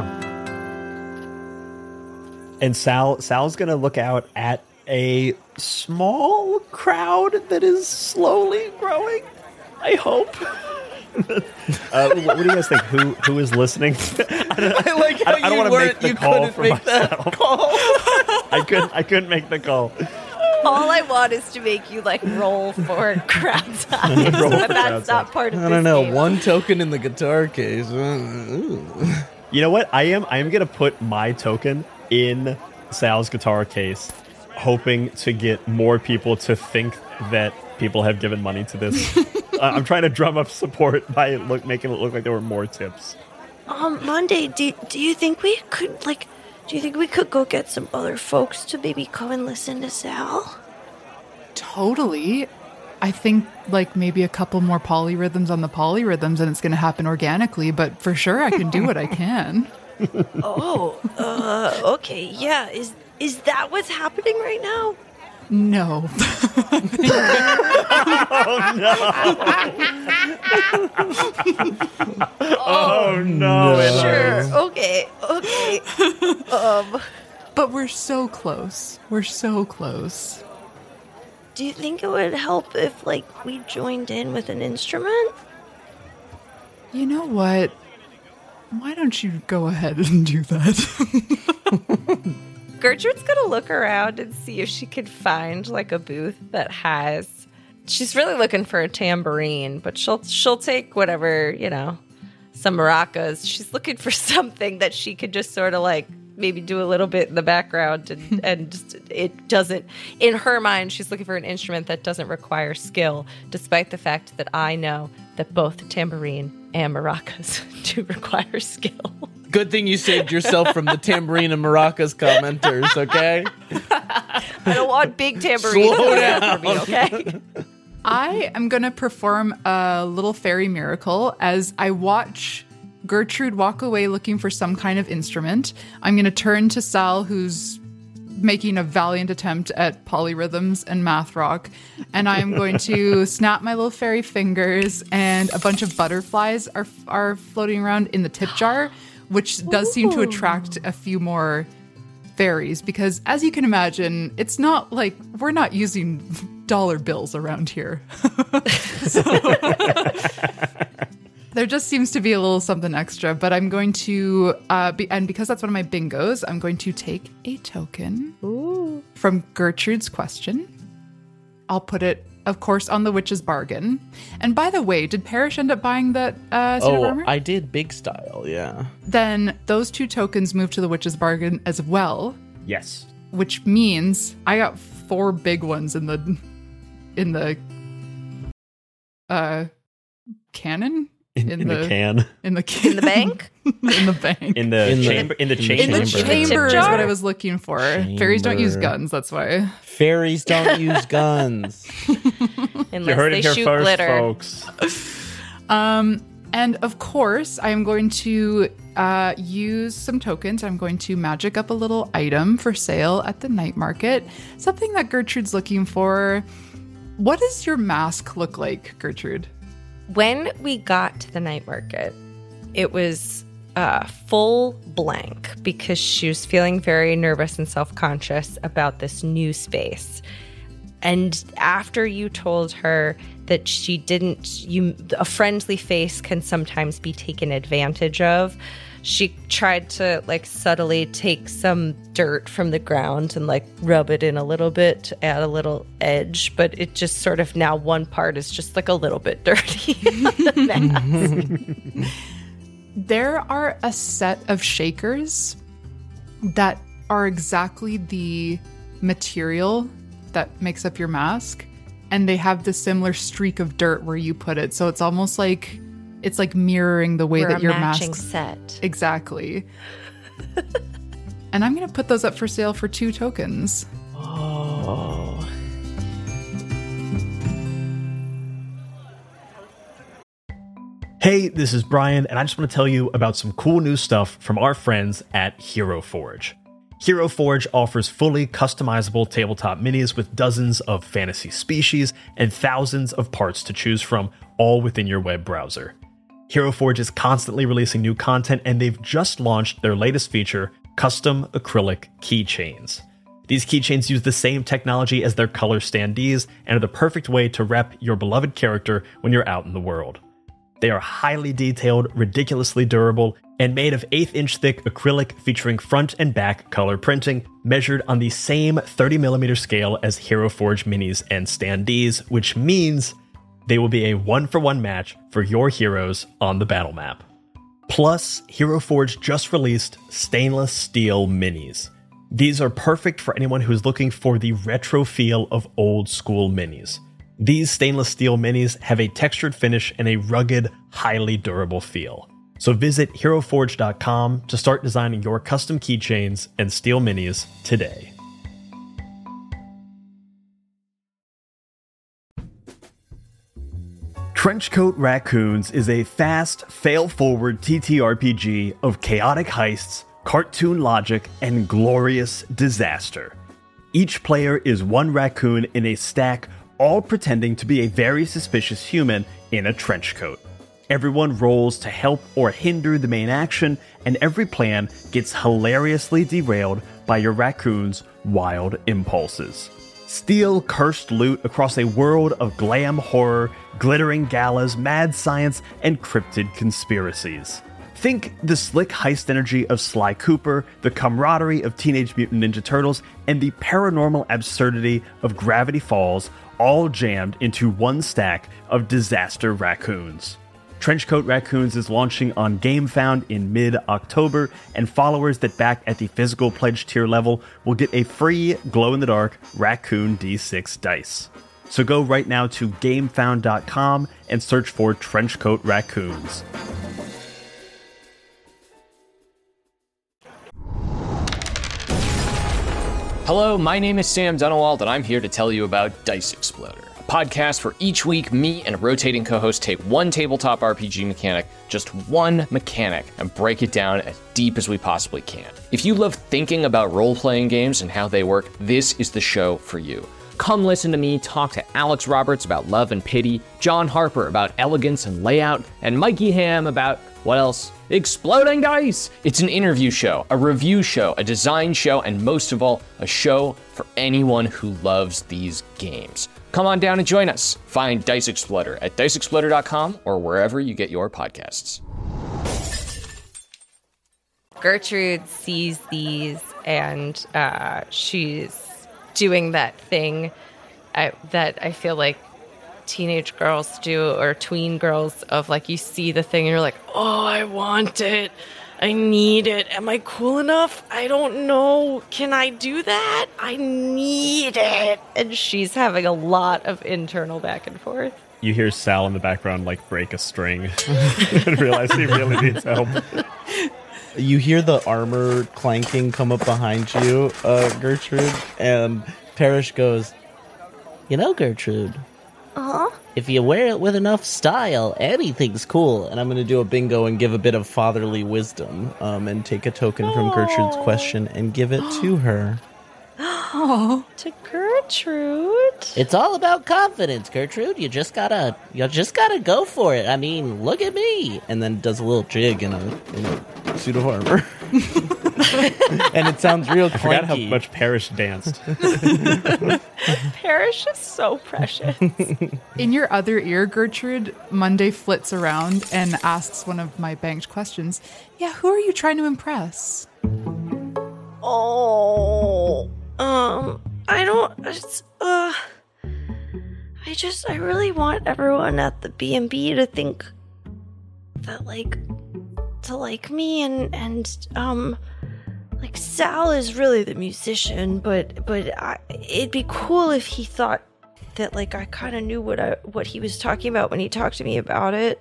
Speaker 3: And Sal Sal's gonna look out at a small crowd that is slowly growing. I hope. uh, what, what do you guys think? Who who is listening? I, don't,
Speaker 5: I like how
Speaker 3: I, I don't
Speaker 5: you
Speaker 3: want to
Speaker 5: weren't
Speaker 3: make the
Speaker 5: you
Speaker 3: call
Speaker 5: couldn't
Speaker 3: for
Speaker 5: make that
Speaker 3: myself.
Speaker 5: call.
Speaker 3: I couldn't. I couldn't make the call.
Speaker 2: All I want is to make you like roll for crowd size,
Speaker 3: Roll for
Speaker 2: but
Speaker 3: crowd
Speaker 2: that's not
Speaker 3: size.
Speaker 2: part of
Speaker 5: I
Speaker 2: this
Speaker 5: don't know.
Speaker 2: game.
Speaker 5: One token in the guitar case. Uh, ooh.
Speaker 3: You know what? I am. I am gonna put my token in Sal's guitar case, hoping to get more people to think that people have given money to this. uh, I'm trying to drum up support by look, making it look like there were more tips.
Speaker 7: Um, Monday, do, do you think we could, like, do you think we could go get some other folks to maybe come and listen to Sal?
Speaker 4: Totally. I think like maybe a couple more polyrhythms on the polyrhythms and it's going to happen organically, but for sure I can do what I can.
Speaker 7: Oh, uh, okay, yeah. Is is that what's happening right now?
Speaker 4: No.
Speaker 3: Oh no.
Speaker 7: Sure, okay, okay. Um,
Speaker 4: But we're so close. We're so close.
Speaker 7: do you think it would help if, like, we joined in with an instrument?
Speaker 4: You know what? Why don't you go ahead and do that?
Speaker 2: Gertrude's gonna look around and see if she can find like a booth that has. She's really looking for a tambourine, but she'll she'll take whatever, you know, some maracas. She's looking for something that she could just sort of like maybe do a little bit in the background, and and just, it doesn't. In her mind, she's looking for an instrument that doesn't require skill, despite the fact that I know that both tambourine and maracas do require skill.
Speaker 5: Good thing you saved yourself from the tambourine and maracas commenters, okay?
Speaker 2: I don't want big tambourines
Speaker 5: Slow
Speaker 2: down for me, okay?
Speaker 4: I am going to perform a little fairy miracle as I watch Gertrude walk away looking for some kind of instrument. I'm going to turn to Sal, who's making a valiant attempt at polyrhythms and math rock, and I am going to snap my little fairy fingers, and a bunch of butterflies are are floating around in the tip jar, which does seem to attract a few more fairies, because as you can imagine, it's not like we're not using dollar bills around here. So, there just seems to be a little something extra, but I'm going to, uh, be, and because that's one of my bingos, I'm going to take a token Ooh. from Gertrude's question. I'll put it, of course, on the Witch's Bargain. And by the way, did Parrish end up buying that uh, suit of
Speaker 5: Oh,
Speaker 4: armor?
Speaker 5: I did big style, yeah.
Speaker 4: Then those two tokens move to the Witch's Bargain as well,
Speaker 3: Yes.
Speaker 4: which means I got four big ones in the in the uh cannon.
Speaker 3: In, in the, the can.
Speaker 4: In the can.
Speaker 2: In the bank?
Speaker 4: In the bank.
Speaker 3: In the
Speaker 5: In the-
Speaker 3: chamber. In the
Speaker 5: in the
Speaker 3: chamber.
Speaker 4: In the
Speaker 5: chamber.
Speaker 4: chamber is
Speaker 2: jar?
Speaker 4: what I was looking for. Fairies don't use
Speaker 5: Chamber.
Speaker 4: guns, that's why.
Speaker 5: Fairies don't use guns.
Speaker 2: Unless
Speaker 3: You heard
Speaker 2: they
Speaker 3: it here
Speaker 2: shoot
Speaker 3: first,
Speaker 2: glitter.
Speaker 3: folks.
Speaker 4: Um, and of course, I am going to uh, use some tokens. I'm going to magic up a little item for sale at the night market. Something that Gertrude's looking for. What does your mask look like, Gertrude?
Speaker 2: When we got to the night market, it was uh, full blank because she was feeling very nervous and self-conscious about this new space. And after you told her that she didn't, you a friendly face can sometimes be taken advantage of, she tried to like subtly take some dirt from the ground and like rub it in a little bit to add a little edge, but it just sort of now one part is just like a little bit dirty on the mask.
Speaker 4: There are a set of shakers that are exactly the material that makes up your mask, and they have the similar streak of dirt where you put it, so it's almost like it's like mirroring the way
Speaker 2: We're
Speaker 4: that
Speaker 2: a
Speaker 4: your
Speaker 2: matching
Speaker 4: mask
Speaker 2: set.
Speaker 4: exactly. And I'm gonna put those up for sale for two tokens.
Speaker 5: Oh.
Speaker 3: Hey, this is Brian, and I just want to tell you about some cool new stuff from our friends at Hero Forge. Hero Forge offers fully customizable tabletop minis with dozens of fantasy species and thousands of parts to choose from, all within your web browser. Hero Forge is constantly releasing new content, and they've just launched their latest feature, custom acrylic keychains. These keychains use the same technology as their color standees and are the perfect way to rep your beloved character when you're out in the world. They are highly detailed, ridiculously durable, and made of eighth inch thick acrylic featuring front and back color printing, measured on the same thirty millimeter scale as Hero Forge minis and standees, which means they will be a one-for-one match for your heroes on the battle map. Plus, Hero Forge just released stainless steel minis. These are perfect for anyone who's looking for the retro feel of old school minis. These stainless steel minis have a textured finish and a rugged, highly durable feel. So visit hero forge dot com to start designing your custom keychains and steel minis today. Trenchcoat Raccoons is a fast, fail-forward T T R P G of chaotic heists, cartoon logic, and glorious disaster. Each player is one raccoon in a stack, all pretending to be a very suspicious human in a trench coat. Everyone rolls to help or hinder the main action, and every plan gets hilariously derailed by your raccoon's wild impulses. Steal cursed loot across a world of glam horror, glittering galas, mad science, and cryptid conspiracies. Think the slick heist energy of Sly Cooper, the camaraderie of Teenage Mutant Ninja Turtles, and the paranormal absurdity of Gravity Falls, all jammed into one stack of disaster raccoons. Trenchcoat Raccoons is launching on GameFound in mid-October, and followers that back at the physical pledge tier level will get a free glow-in-the-dark Raccoon D six dice. So go right now to gamefound dot com and search for Trenchcoat Raccoons.
Speaker 8: Hello, my name is Sam Dunawald, and I'm here to tell you about Dice Exploder, a podcast where each week me and a rotating co-host take one tabletop R P G mechanic, just one mechanic, and break it down as deep as we possibly can. If you love thinking about role-playing games and how they work, this is the show for you. Come listen to me talk to Alex Roberts about Love and Pity, John Harper about elegance and layout, and Mikey Ham about, what else? Exploding Dice! It's an interview show, a review show, a design show, and most of all, a show for anyone who loves these games. Come on down and join us. Find Dice Exploder at dice exploder dot com or wherever you get your podcasts.
Speaker 2: Gertrude sees these and uh, she's doing that thing I, that I feel like teenage girls do, or tween girls, of like, you see the thing and you're like, oh, I want it. I need it. Am I cool enough? I don't know. Can I do that? I need it. And she's having a lot of internal back and forth.
Speaker 3: You hear Sal in the background like break a string and realize he really needs help.
Speaker 5: You hear the armor clanking come up behind you, uh, Gertrude, and Parrish goes,
Speaker 6: You know, Gertrude,
Speaker 7: Uh-huh.
Speaker 6: if you wear it with enough style, anything's cool.
Speaker 5: and I'm going to do a bingo and give a bit of fatherly wisdom, um, and take a token from Gertrude's question and give it to her.
Speaker 2: Oh, to Gertrude.
Speaker 6: It's all about confidence, Gertrude. You just gotta, you just gotta go for it. I mean, look at me.
Speaker 5: And then does a little jig in a, in a suit of armor. And it sounds real clanky.
Speaker 3: I forgot how much Parrish danced.
Speaker 2: Parrish is so precious.
Speaker 4: In your other ear, Gertrude, Monday flits around and asks one of my banked questions. Yeah, who are you trying to impress?
Speaker 7: Oh, um, I don't, it's, uh, I just, I really want everyone at the B and B to think that, like, to like me, and, and, um, like, Sal is really the musician, but, but I, it'd be cool if he thought that, like, I kind of knew what I, what he was talking about when he talked to me about it.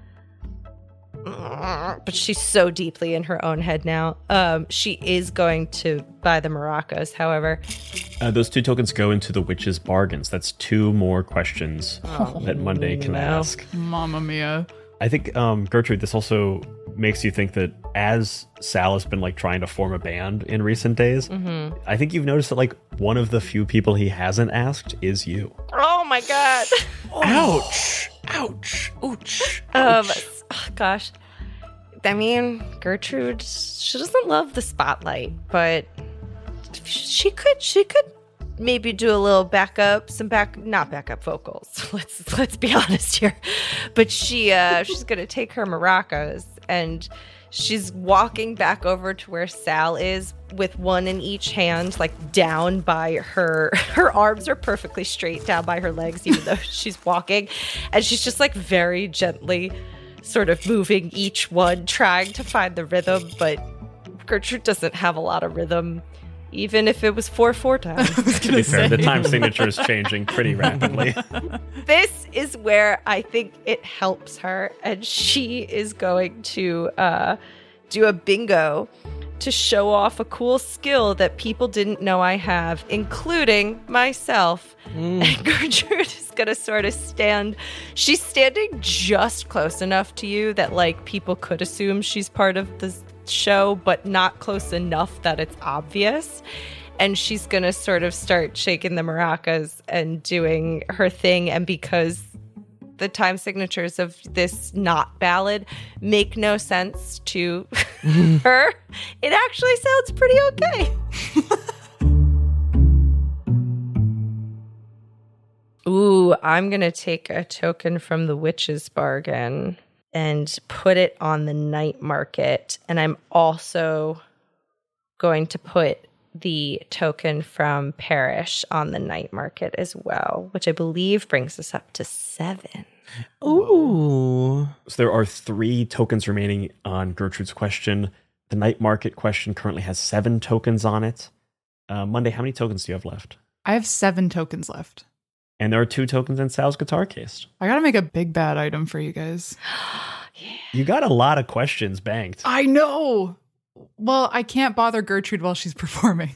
Speaker 2: But she's so deeply in her own head now. Um, she is going to buy the maracas, however.
Speaker 3: Uh, those two tokens go into the witch's bargains. That's two more questions
Speaker 2: Oh,
Speaker 3: that Monday can
Speaker 2: no.
Speaker 3: ask.
Speaker 4: Mamma mia.
Speaker 3: I think, um, Gertrude, this also makes you think that as Sal has been like trying to form a band in recent days,
Speaker 2: Mm-hmm.
Speaker 3: I think you've noticed that like one of the few people he hasn't asked is you.
Speaker 2: Oh my god.
Speaker 5: Ouch! Ouch! Ouch!
Speaker 2: Um, oh, gosh. I mean, Gertrude, she doesn't love the spotlight, but she could, she could maybe do a little backup, some back, not backup vocals. Let's let's be honest here. But she, uh, she's gonna take her maracas and she's walking back over to where Sal is with one in each hand, like down by her. Her arms are perfectly straight down by her legs, even though she's walking, and she's just like very gently sort of moving each one, trying to find the rhythm, but Gertrude doesn't have a lot of rhythm even if it was four four times.
Speaker 3: To be fair, the time signature is changing pretty rapidly.
Speaker 2: This is where I think it helps her, and she is going to uh, do a bingo to show off a cool skill that people didn't know I have, including myself. Mm. And Gertrude is going to sort of stand. She's standing just close enough to you that, like, people could assume she's part of the show, but not close enough that it's obvious. And she's going to sort of start shaking the maracas and doing her thing. And because the time signatures of this not ballad make no sense to her, it actually sounds pretty okay. Ooh, I'm going to take a token from the Witch's Bargain and put it on the night market. And I'm also going to put the token from Parrish on the night market as well, which I believe brings us up to seven.
Speaker 5: Ooh.
Speaker 3: So there are three tokens remaining on Gertrude's question. The night market question currently has seven tokens on it. Uh, Monday, how many tokens do you have left?
Speaker 4: I have seven tokens left.
Speaker 3: And there are two tokens in Sal's guitar case.
Speaker 4: I gotta make a big bad item for you guys.
Speaker 2: Yeah.
Speaker 3: You got a lot of questions banked.
Speaker 4: I know. Well, I can't bother Gertrude while she's performing.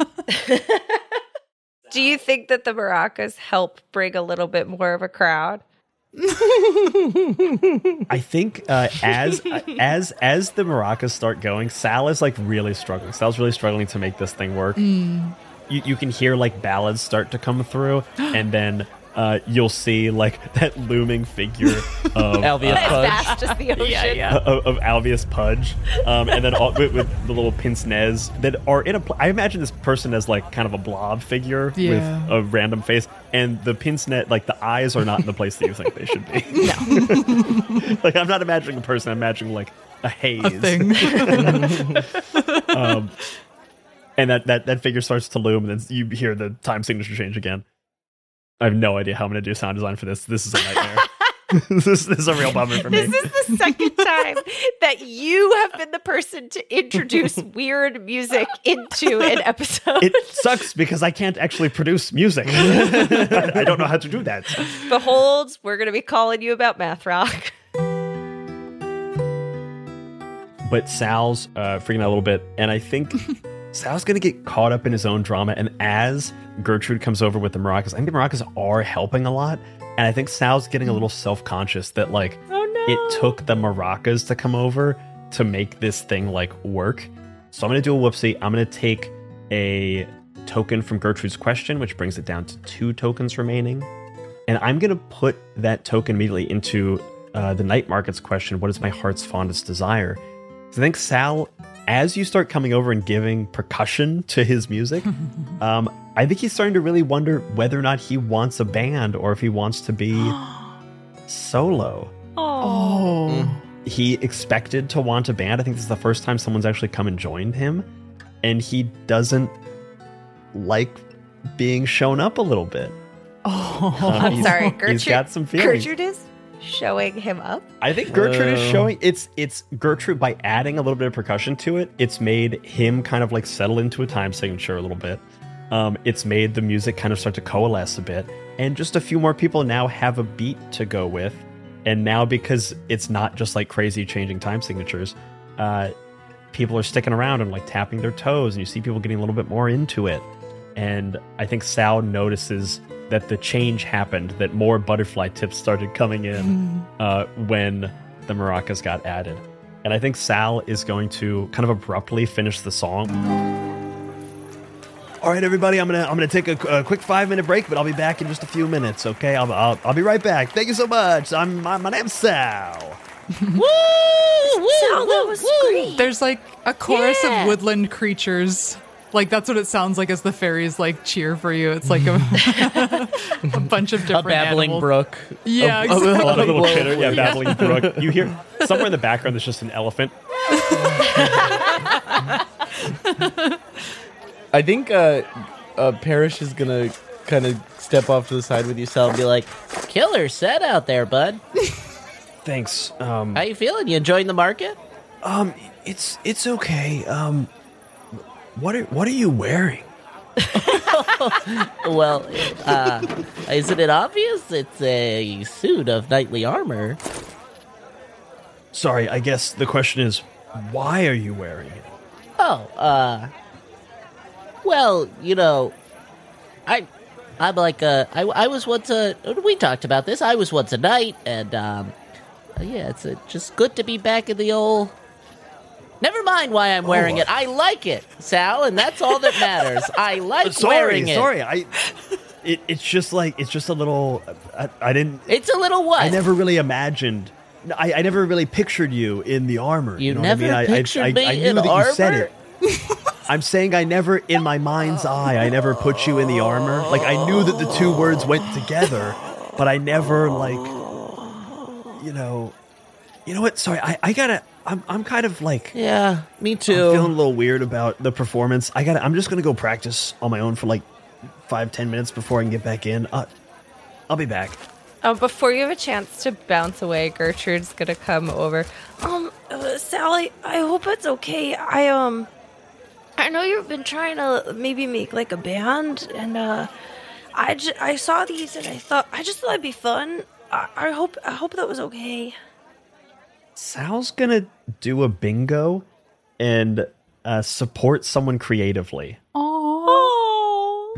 Speaker 2: Do you think that the maracas help bring a little bit more of a crowd?
Speaker 3: I think uh, as as as the maracas start going, Sal is like really struggling. Sal's really struggling to make this thing work.
Speaker 4: Mm.
Speaker 3: You you can hear like ballads start to come through, and then uh, you'll see like that looming figure of
Speaker 5: Alvius
Speaker 3: uh,
Speaker 5: Pudge.
Speaker 2: Vast as the ocean.
Speaker 3: yeah, yeah. Of, of Alvius Pudge, um, and then all, with, with the little pince-nez that are in a. Pl- I imagine this person as like kind of a blob figure
Speaker 4: Yeah.
Speaker 3: with a random face, and the pince-nez, like the eyes, are not in the place that you think they should be.
Speaker 2: No.
Speaker 3: Like I'm not imagining a person. I'm imagining like a haze.
Speaker 4: A thing.
Speaker 3: um, and that, that that figure starts to loom, and then you hear the time signature change again. I have no idea how I'm going to do sound design for this. This is a nightmare. this, this is a real bummer for me.
Speaker 2: This is the second time that you have been the person to introduce weird music into an episode.
Speaker 3: It sucks because I can't actually produce music. I, I don't know how to do that.
Speaker 2: Behold, we're going to be calling you about math rock.
Speaker 3: But Sal's uh, freaking out a little bit, and I think Sal's going to get caught up in his own drama. And as Gertrude comes over with the maracas, I think the maracas are helping a lot. And I think Sal's getting a little self-conscious that, like,
Speaker 2: Oh no.
Speaker 3: it took the maracas to come over to make this thing, like, work. So I'm going to do a whoopsie. I'm going to take a token from Gertrude's question, which brings it down to two tokens remaining. And I'm going to put that token immediately into uh, the night market's question, what is my heart's fondest desire? So I think Sal, as you start coming over and giving percussion to his music, um, I think he's starting to really wonder whether or not he wants a band or if he wants to be solo.
Speaker 4: Oh.
Speaker 3: He expected to want a band. I think this is the first time someone's actually come and joined him. And he doesn't like being shown up a little bit.
Speaker 4: Oh.
Speaker 3: Um,
Speaker 2: I'm
Speaker 3: he's-
Speaker 2: sorry, Gertrude.
Speaker 3: He's got some feelings.
Speaker 2: Gertrude is showing him up.
Speaker 3: I think Gertrude is
Speaker 5: Uh.
Speaker 3: showing it's it's Gertrude by adding a little bit of percussion to it. It's made him kind of like settle into a time signature a little bit. Um, it's made the music kind of start to coalesce a bit, and just a few more people now have a beat to go with. And now because it's not just like crazy changing time signatures, uh, people are sticking around and like tapping their toes, and you see people getting a little bit more into it. And I think Sal notices that the change happened, that more butterfly tips started coming in uh, when the maracas got added. And I think Sal is going to kind of abruptly finish the song. All right, everybody, I'm gonna I'm gonna take a, a quick five minute break, but I'll be back in just a few minutes. Okay, I'll I'll, I'll be right back. Thank you so much. I'm my, my name's Sal.
Speaker 6: Woo! Woo!
Speaker 7: Sal, that was
Speaker 6: woo.
Speaker 7: great.
Speaker 4: There's like a chorus
Speaker 6: Yeah.
Speaker 4: of woodland creatures. Like that's what it sounds like as the fairies like cheer for you. It's like a, a bunch of
Speaker 5: A
Speaker 4: different
Speaker 5: babbling
Speaker 4: animals.
Speaker 5: brook.
Speaker 4: Yeah,
Speaker 5: A- a-
Speaker 4: exactly.
Speaker 3: A lot of little
Speaker 5: Whoa.
Speaker 3: chitter, yeah, babbling brook. You hear somewhere in the background. There's just an elephant.
Speaker 5: I think uh, uh, Parrish is gonna kind of step off to the side with you, Sal, and be like,
Speaker 6: Killer set out there, bud.
Speaker 3: Thanks. Um,
Speaker 6: How you feeling? You enjoying the market?
Speaker 3: um, it's it's okay. Um, what are what are you wearing?
Speaker 6: Well, uh, isn't it obvious? It's a suit of knightly armor.
Speaker 3: Sorry, I guess the question is, why are you wearing it?
Speaker 6: Oh, uh, well, you know, I, I'm like a, I, I was once a, we talked about this, I was once a knight, and, um, yeah, it's uh just good to be back in the old, never mind why I'm wearing
Speaker 3: Oh.
Speaker 6: it, I like it, Sal, and that's all that matters, I like
Speaker 3: Sorry,
Speaker 6: wearing it.
Speaker 3: sorry, I. It, it's just like it's just a little. I, I didn't.
Speaker 6: It's a little what?
Speaker 3: I never really imagined. I, I never really pictured you in the armor.
Speaker 6: You
Speaker 3: know
Speaker 6: never
Speaker 3: what I mean?
Speaker 6: pictured
Speaker 3: I, I,
Speaker 6: me
Speaker 3: I, I knew
Speaker 6: in
Speaker 3: that
Speaker 6: armor?
Speaker 3: you said it. I'm saying I never, in my mind's eye, I never put you in the armor. Like I knew that the two words went together, but I never like, you know, you know what? Sorry, I, I gotta. I'm I'm kind of like.
Speaker 6: Yeah, me
Speaker 3: I'm
Speaker 6: too.
Speaker 3: feeling a little weird about the performance. I got. I'm just gonna go practice on my own for like five, ten minutes before I can get back in. Uh, I'll be back.
Speaker 2: Um, before you have a chance to bounce away, Gertrude's gonna come over.
Speaker 7: Um, uh, Sally, I hope it's okay. I, um, I know you've been trying to maybe make like a band, and, uh, I, j- I saw these and I thought, I just thought it'd be fun. I, I hope, I hope that was okay.
Speaker 3: Sal's gonna do a bingo and uh, support someone creatively.
Speaker 2: Oh.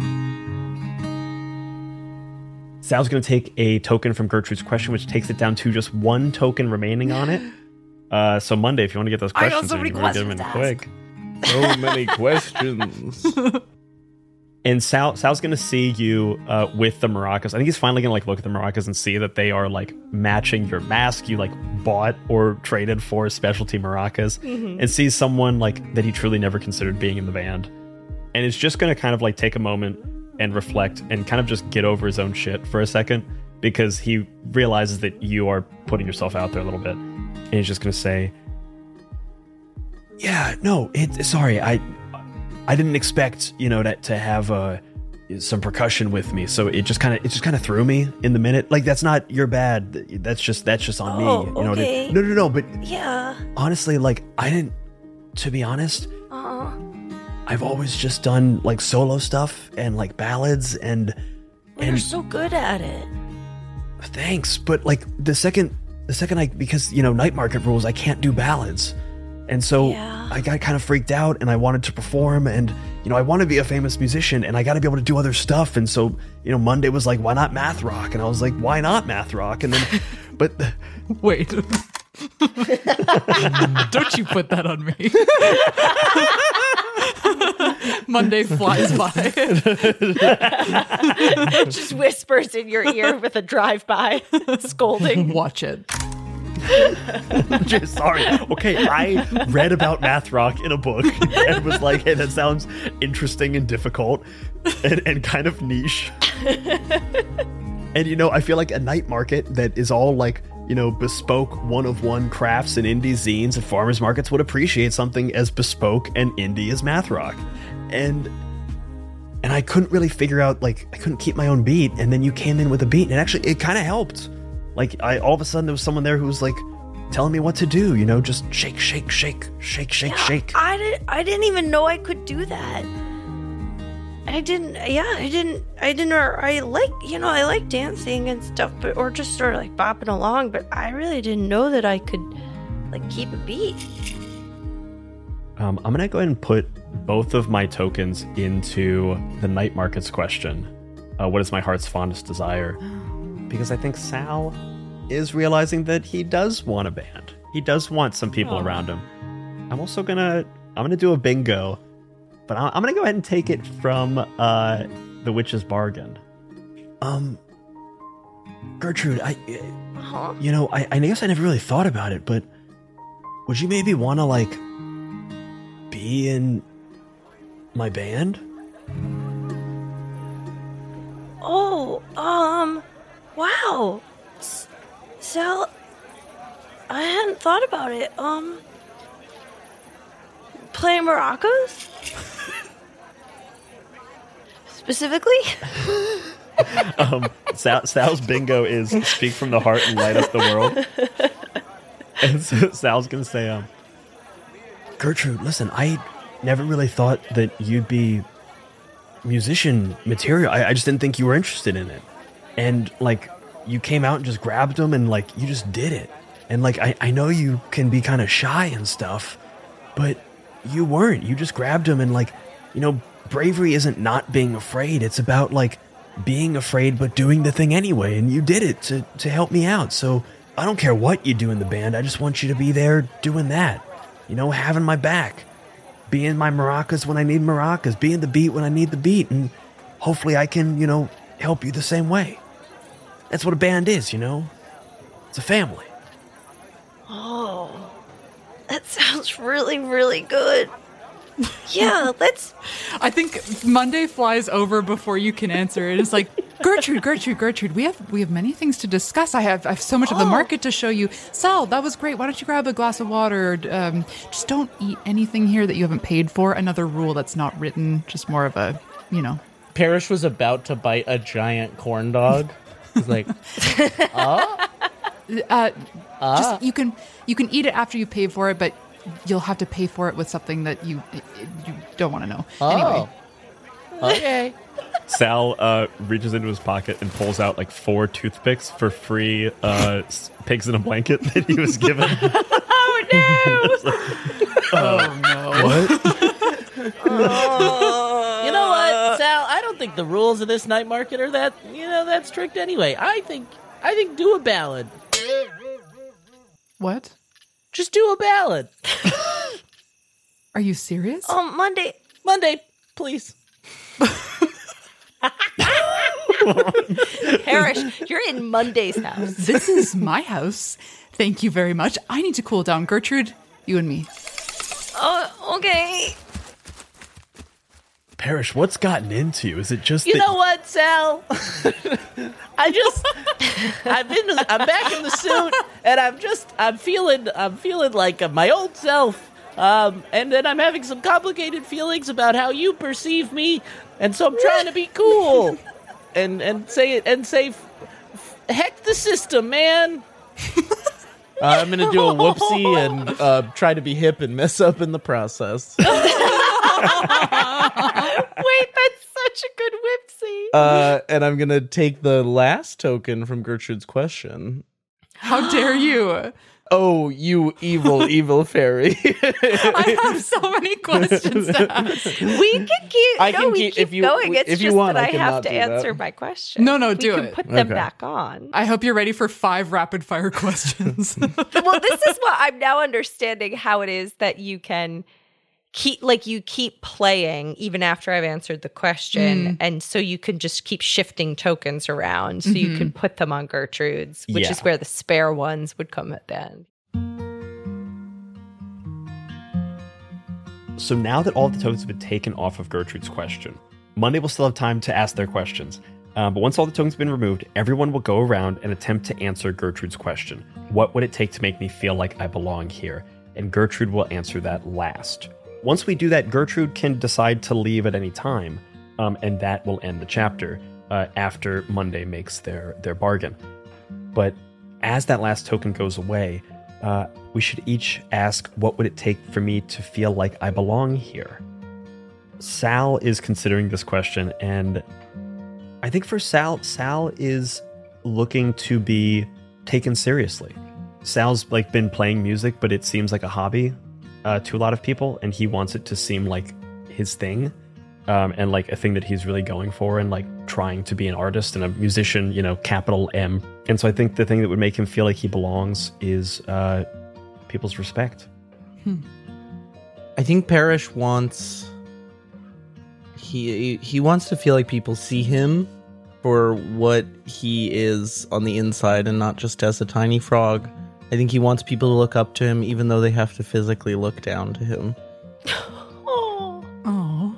Speaker 3: Sal's gonna take a token from Gertrude's question, which takes it down to just one token remaining on it. Uh, so Monday, if you want to get those
Speaker 7: I got
Speaker 3: questions,
Speaker 7: so
Speaker 3: in,
Speaker 7: many
Speaker 3: you want to get them in
Speaker 7: questions to
Speaker 3: quick.
Speaker 5: So many questions.
Speaker 3: And Sal, Sal's gonna see you uh, with the maracas. I think he's finally gonna like look at the maracas and see that they are like matching your mask you like bought or traded for specialty maracas,
Speaker 2: Mm-hmm.
Speaker 3: and sees someone like that he truly never considered being in the band, and is just gonna kind of like take a moment and reflect and kind of just get over his own shit for a second because he realizes that you are putting yourself out there a little bit, and he's just gonna say, "Yeah, no, it. Sorry, I." I didn't expect, you know, to, to have uh, some percussion with me, so it just kind of it just kind of threw me in the minute. Like that's not your bad. That's just that's just on
Speaker 7: Oh,
Speaker 3: me. You know,
Speaker 7: okay.
Speaker 3: no, no, no. But
Speaker 7: Yeah.
Speaker 3: honestly, like I didn't. To be honest,
Speaker 7: Uh,
Speaker 3: I've always just done like solo stuff and like ballads and
Speaker 7: you're
Speaker 3: and
Speaker 7: so good at it.
Speaker 3: thanks. But like the second the second I because you know night market rules, I can't do ballads. And so
Speaker 7: Yeah.
Speaker 3: I got kind of freaked out and I wanted to perform and, you know, I want to be a famous musician and I got to be able to do other stuff. And so, you know, Monday was like, why not math rock? And I was like, why not math rock? And then, but
Speaker 4: Wait. Don't you put that on me. Monday flies by.
Speaker 2: Just whispers in your ear with a drive-by, scolding.
Speaker 4: Watch it.
Speaker 3: just sorry. Okay. I read about math rock in a book and was like, hey, that sounds interesting and difficult and, and kind of niche. And, you know, I feel like a night market that is all like, you know, bespoke one-of-one crafts and indie zines and farmers markets would appreciate something as bespoke and indie as math rock. And and I couldn't really figure out, like, I couldn't keep my own beat. And then you came in with a beat and it actually, it kind of helped. Like, I all of a sudden there was someone there who was like telling me what to do, you know, just shake, shake, shake, shake, shake, shake.
Speaker 7: I didn't. I didn't even know I could do that. I didn't. Yeah, I didn't. I didn't. Or I like. You know, I like dancing and stuff, but or just sort of like bopping along. But I really didn't know that I could like keep a beat.
Speaker 3: Um, I'm going to go ahead and put both of my tokens into the night markets question. Uh, what is my heart's fondest desire? Because I think Sal is realizing that he does want a band. He does want some people
Speaker 2: Aw.
Speaker 3: around him. I'm also going to, I'm going to do a bingo, but I'm, I'm going to go ahead and take it from uh, The Witch's Bargain. Um, Gertrude, I,
Speaker 7: Huh?
Speaker 3: you know, I, I guess I never really thought about it, but would you maybe want to, like, be in my band?
Speaker 7: Oh, um, wow. S- Sal, I hadn't thought about it. Um, playing maracas? Specifically?
Speaker 3: um, Sal, Sal's bingo is speak from the heart and light up the world. And so Sal's gonna say, um, Gertrude, listen, I, never really thought that you'd be musician material. I, I just didn't think you were interested in it. And like, you came out and just grabbed them and like, you just did it. And like, I, I know you can be kind of shy and stuff, but you weren't. You just grabbed them and like, you know, bravery isn't not being afraid. It's about like being afraid, but doing the thing anyway. And you did it to, to help me out. So I don't care what you do in the band. I just want you to be there doing that. You know, having my back. Being my maracas when I need maracas. Being the beat when I need the beat. And hopefully I can, you know, help you the same way. That's what a band is, you know? It's a family.
Speaker 7: Oh, that sounds really, really good. Yeah, let's...
Speaker 4: I think Monday flies over before you can answer it. It's like, Gertrude, Gertrude, Gertrude, we have we have many things to discuss. I have I have so much of the market to show you. Sal, that was great. Why don't you grab a glass of water? Um, just don't eat anything here that you haven't paid for. Another rule that's not written, just more of a, you know.
Speaker 5: Parrish was about to bite a giant corn dog. He's like, oh?
Speaker 4: Uh,
Speaker 5: Ah.
Speaker 4: just you can you can eat it after you pay for it, but you'll have to pay for it with something that you you don't want to know.
Speaker 5: Oh.
Speaker 4: Anyway,
Speaker 5: Okay.
Speaker 3: Sal uh, reaches into his pocket and pulls out like four toothpicks for free uh, s- pigs in a blanket that he was given.
Speaker 7: Oh, no!
Speaker 4: oh no,
Speaker 3: What?
Speaker 7: Oh.
Speaker 6: You know what, Sal? I don't think the rules of this night market are that, you know, that strict anyway. I think, I think do a ballad.
Speaker 4: what?
Speaker 6: Just do a ballad.
Speaker 4: Are you serious?
Speaker 7: Oh, Monday.
Speaker 6: Monday, please.
Speaker 7: Parrish, you're in Monday's house.
Speaker 4: This is my house. Thank you very much. I need to cool down. Gertrude, you and me.
Speaker 7: Oh, okay.
Speaker 3: Parrish, what's gotten into you? Is it just
Speaker 6: You
Speaker 3: that
Speaker 6: know what, Sal? I just, I've been, I'm back in the suit, and I'm just, I'm feeling, I'm feeling like uh, my old self. Um, and then I'm having some complicated feelings about how you perceive me, and so I'm trying to be cool, and and say it and say, f- f- heck the system, man.
Speaker 5: Uh, I'm going to do a whoopsie and uh, try to be hip and mess up in the process.
Speaker 7: Wait, that's such a good whipsy.
Speaker 5: Uh, and I'm going to take the last token from Gertrude's question.
Speaker 4: How dare you?
Speaker 5: Oh, you evil, evil fairy.
Speaker 4: I have so many questions to ask.
Speaker 7: We can keep,
Speaker 5: I
Speaker 7: no,
Speaker 5: can
Speaker 7: we
Speaker 5: keep-
Speaker 7: keep
Speaker 5: if you-
Speaker 7: going. It's
Speaker 5: if you
Speaker 7: just
Speaker 5: want,
Speaker 7: that
Speaker 5: I
Speaker 7: I,
Speaker 5: can
Speaker 7: have
Speaker 5: not
Speaker 7: to
Speaker 5: do that.
Speaker 7: answer my question.
Speaker 4: No, no,
Speaker 7: we
Speaker 4: do
Speaker 7: can
Speaker 4: it.
Speaker 7: put them
Speaker 5: Okay.
Speaker 7: back on.
Speaker 4: I hope you're ready for five rapid fire questions.
Speaker 7: Well, this is what I'm now understanding how it is that you can keep, like, you keep playing even after I've answered the question.
Speaker 4: Mm.
Speaker 7: And so you can just keep shifting tokens around so you can put them on Gertrude's, which
Speaker 3: Yeah.
Speaker 7: is where the spare ones would come at the end.
Speaker 3: So now that all the tokens have been taken off of Gertrude's question, Monday will still have time to ask their questions. Um, but once all the tokens have been removed, everyone will go around and attempt to answer Gertrude's question. What would it take to make me feel like I belong here? And Gertrude will answer that last. Once we do that, Gertrude can decide to leave at any time, um, and that will end the chapter uh, after Monday makes their, their bargain. But as that last token goes away, uh, we should each ask, what would it take for me to feel like I belong here? Sal is considering this question, and I think for Sal, Sal is looking to be taken seriously. Sal's like been playing music, but it seems like a hobby uh, to a lot of people, and he wants it to seem like his thing, um, and like a thing that he's really going for, and like trying to be an artist and a musician, you know, capital M. And so I think the thing that would make him feel like he belongs is uh, people's respect.
Speaker 4: Hmm.
Speaker 5: I think Parrish wants he he wants to feel like people see him for what he is on the inside and not just as a tiny frog. I think he wants people to look up to him even though they have to physically look down to him.
Speaker 7: Oh.
Speaker 4: Oh.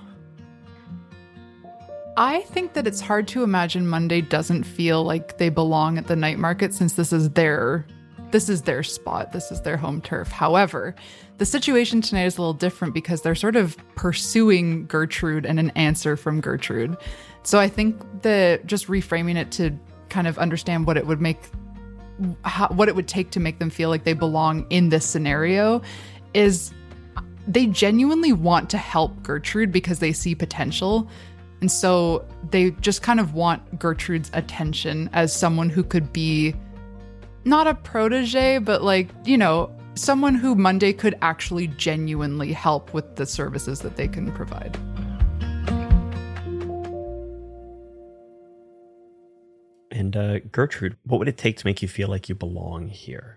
Speaker 4: I think that it's hard to imagine Monday doesn't feel like they belong at the night market since this is their this is their spot. This is their home turf. However, the situation tonight is a little different because they're sort of pursuing Gertrude and an answer from Gertrude. So I think that just reframing it to kind of understand what it would make how, what it would take to make them feel like they belong in this scenario is they genuinely want to help Gertrude because they see potential. And so they just kind of want Gertrude's attention as someone who could be not a protege, but like, you know, someone who Monday could actually genuinely help with the services that they can provide.
Speaker 3: And uh, Gertrude, what would it take to make you feel like you belong here?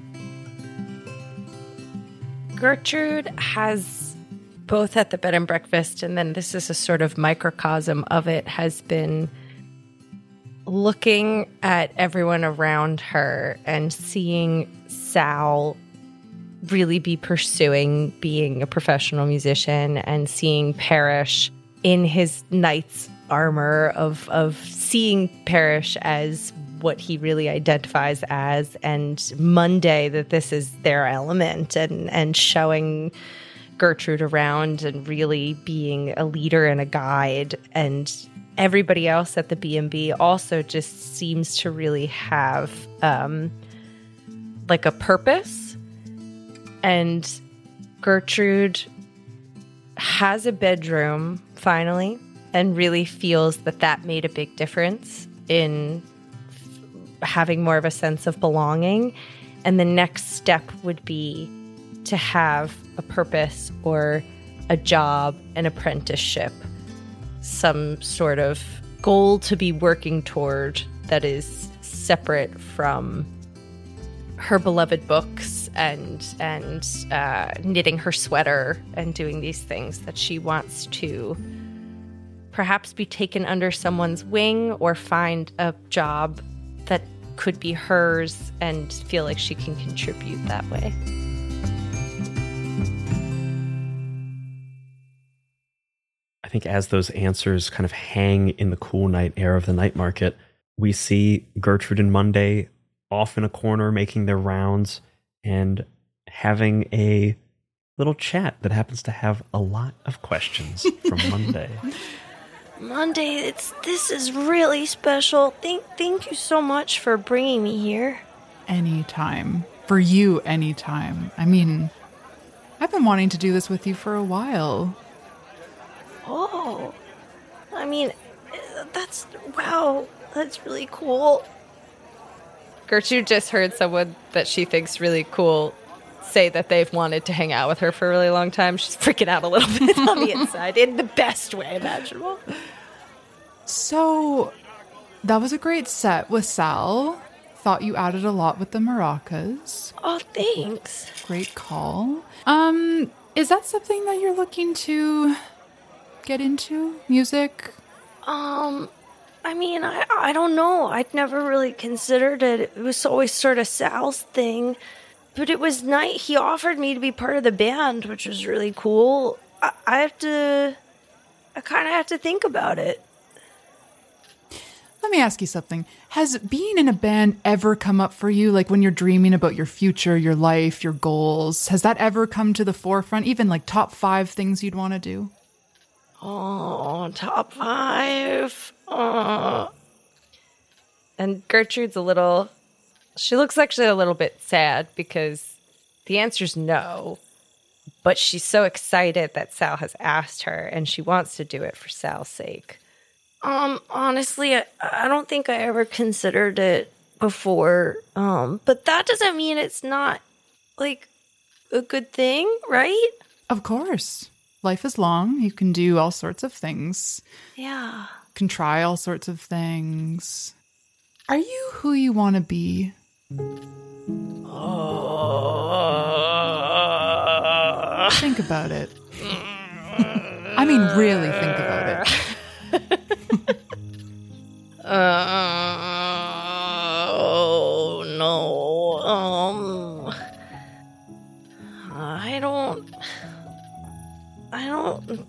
Speaker 2: Gertrude has, both at the bed and breakfast, and then this is a sort of microcosm of it, has been looking at everyone around her and seeing Sal really be pursuing being a professional musician, and seeing Parrish in his knight's armor of of seeing Parrish as what he really identifies as, and Monday that this is their element, and and showing Gertrude around and really being a leader and a guide. And everybody else at the B and B also just seems to really have um, like a purpose. And Gertrude has a bedroom finally, and really feels that that made a big difference in f- having more of a sense of belonging. And the next step would be to have a purpose or a job, an apprenticeship, some sort of goal to be working toward that is separate from her beloved books and and uh, knitting her sweater and doing these things that she wants to perhaps be taken under someone's wing or find a job that could be hers and feel like she can contribute that way.
Speaker 3: I think as those answers kind of hang in the cool night air of the night market, we see Gertrude and Monday off in a corner making their rounds and having a little chat that happens to have a lot of questions from Monday.
Speaker 7: Monday, it's this is really special. Thank thank you so much for bringing me here.
Speaker 4: Anytime. For you, anytime. I mean, I've been wanting to do this with you for a while.
Speaker 7: Oh, I mean, that's, wow, that's really cool.
Speaker 2: Gertrude just heard someone that she thinks really cool say that they've wanted to hang out with her for a really long time. She's freaking out a little bit on the inside in the best way imaginable.
Speaker 4: So, that was a great set with Sal. Thought you added a lot with the maracas.
Speaker 7: Oh, thanks.
Speaker 4: Great call. Um, is that something that you're looking to get into? Music?
Speaker 7: Um, I mean, I, I don't know. I'd never really considered it. It was always sort of Sal's thing. But it was nice. He offered me to be part of the band, which was really cool. I, I have to... I kind of have to think about it.
Speaker 4: Let me ask you something. Has being in a band ever come up for you? Like when you're dreaming about your future, your life, your goals, has that ever come to the forefront? Even like top five things you'd want to do?
Speaker 7: Oh, top five. Oh.
Speaker 2: And Gertrude's a little... She looks actually a little bit sad because the answer's no. But she's so excited that Sal has asked her, and she wants to do it for Sal's sake.
Speaker 7: Um, honestly, I, I don't think I ever considered it before. Um, but that doesn't mean it's not, like, a good thing, right?
Speaker 4: Of course. Life is long. You can do all sorts of things.
Speaker 7: Yeah.
Speaker 4: You can try all sorts of things. Are you who you want to be?
Speaker 7: Oh.
Speaker 4: Think about it. I mean, really think about it.
Speaker 7: uh, oh, no. Um, I don't... I don't...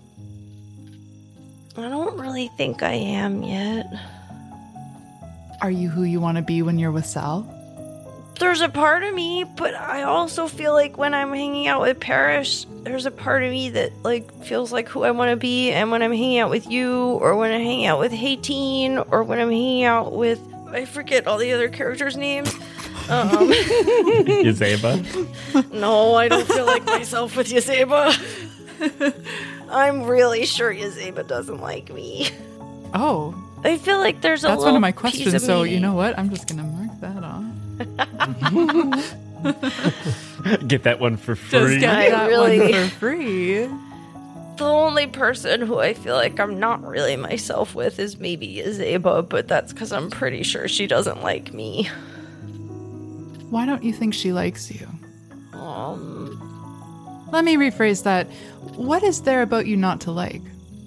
Speaker 7: I don't really think I am yet.
Speaker 4: Are you who you want to be when you're with Sal?
Speaker 7: There's a part of me, but I also feel like when I'm hanging out with Parrish, there's a part of me that, like, feels like who I want to be. And when I'm hanging out with you, or when I'm hanging out with Hateen, or when I'm hanging out with... I forget all the other characters' names. Um,
Speaker 3: Yazeba?
Speaker 7: no, I don't feel like myself with Yazeba. I'm really sure Yazeba doesn't like me.
Speaker 4: Oh,
Speaker 7: I feel like there's a
Speaker 4: that's
Speaker 7: little
Speaker 4: one of my
Speaker 7: piece
Speaker 4: questions.
Speaker 7: of
Speaker 4: So
Speaker 7: me-
Speaker 4: you know what? I'm just gonna mark that off.
Speaker 3: Get that one for
Speaker 4: Just
Speaker 3: free.
Speaker 4: get
Speaker 7: I
Speaker 4: that
Speaker 7: really-
Speaker 4: one for free.
Speaker 7: The only person who I feel like I'm not really myself with is maybe Yazeba, but that's because I'm pretty sure she doesn't like me.
Speaker 4: Why don't you think she likes you?
Speaker 7: Um,
Speaker 4: Let me rephrase that. What is there about you not to like?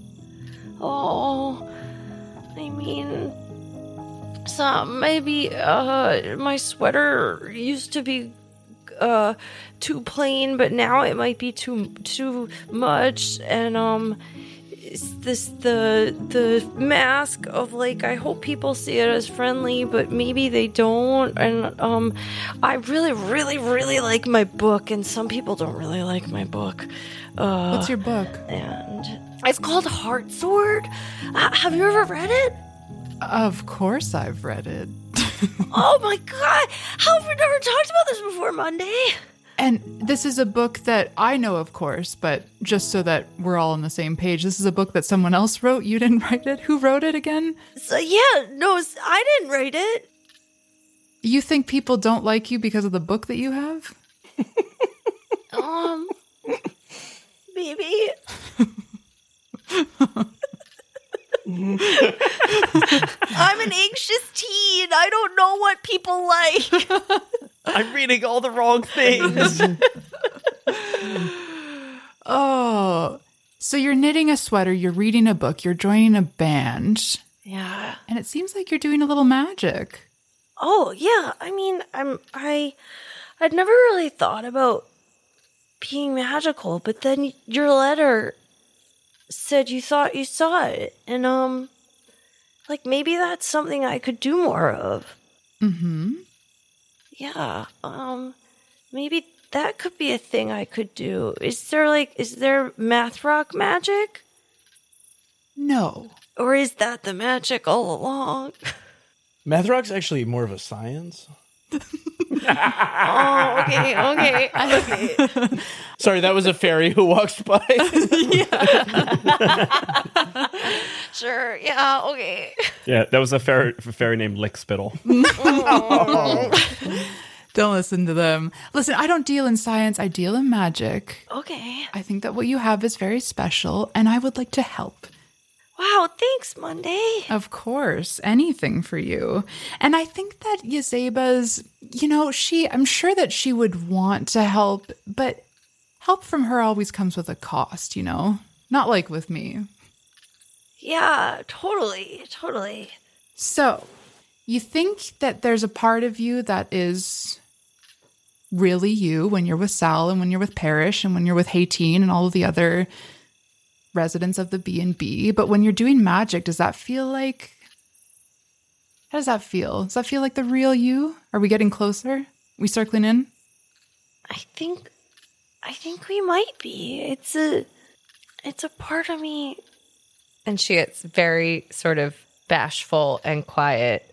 Speaker 7: oh, I mean, some maybe uh, my sweater used to be uh too plain, but now it might be too too much, and um it's this the the mask of like I hope people see it as friendly, but maybe they don't. And um I really really really like my book, and some people don't really like my book. Uh
Speaker 4: What's your book?
Speaker 7: and it's called Heart Sword. Uh, have you ever read it?
Speaker 4: Of course I've read it.
Speaker 7: Oh my god, how have we never talked about this before, Monday?
Speaker 4: And this is a book that I know, of course, but just so that we're all on the same page, this is a book that someone else wrote. You didn't write it? Who wrote it again?
Speaker 7: So yeah, no, s- I didn't write it.
Speaker 4: You think people don't like you because of the book that you have?
Speaker 7: Um, maybe. I'm an anxious teen. I don't know what people like.
Speaker 3: I'm reading all the wrong things.
Speaker 4: Oh, so you're knitting a sweater, you're reading a book, you're joining a band,
Speaker 7: Yeah.
Speaker 4: and it seems like you're doing a little magic.
Speaker 7: Oh yeah. I mean, I'm I. I'd never really thought about being magical, but then your letter said you thought you saw it, and um, like maybe that's something I could do more of.
Speaker 4: Mm-hmm.
Speaker 7: Yeah. Um, maybe that could be a thing I could do. Is there like, is there math rock magic?
Speaker 4: No.
Speaker 7: Or is that the magic all along?
Speaker 5: Math rock's actually more of a science.
Speaker 7: Oh, okay, okay, okay.
Speaker 5: Sorry, that was a fairy who walked by.
Speaker 7: Sure, yeah, okay.
Speaker 3: Yeah, that was a fairy, a fairy named Lickspittle.
Speaker 4: Don't listen to them. Listen, I don't deal in science, I deal in magic.
Speaker 7: Okay.
Speaker 4: I think that what you have is very special, and I would like to help.
Speaker 7: Wow, thanks, Monday.
Speaker 4: Of course, anything for you. And I think that Yazeba's, you know, she, I'm sure that she would want to help, but help from her always comes with a cost, you know? Not like with me.
Speaker 7: Yeah, totally, totally.
Speaker 4: So, you think that there's a part of you that is really you when you're with Sal and when you're with Parrish and when you're with Hayteen and all of the other residents of the B and B, but when you're doing magic, does that feel like, how does that feel? Does that feel like the real you? Are we getting closer? We circling in?
Speaker 7: I think, I think we might be. It's a, it's a part of me.
Speaker 2: And she gets very sort of bashful and quiet.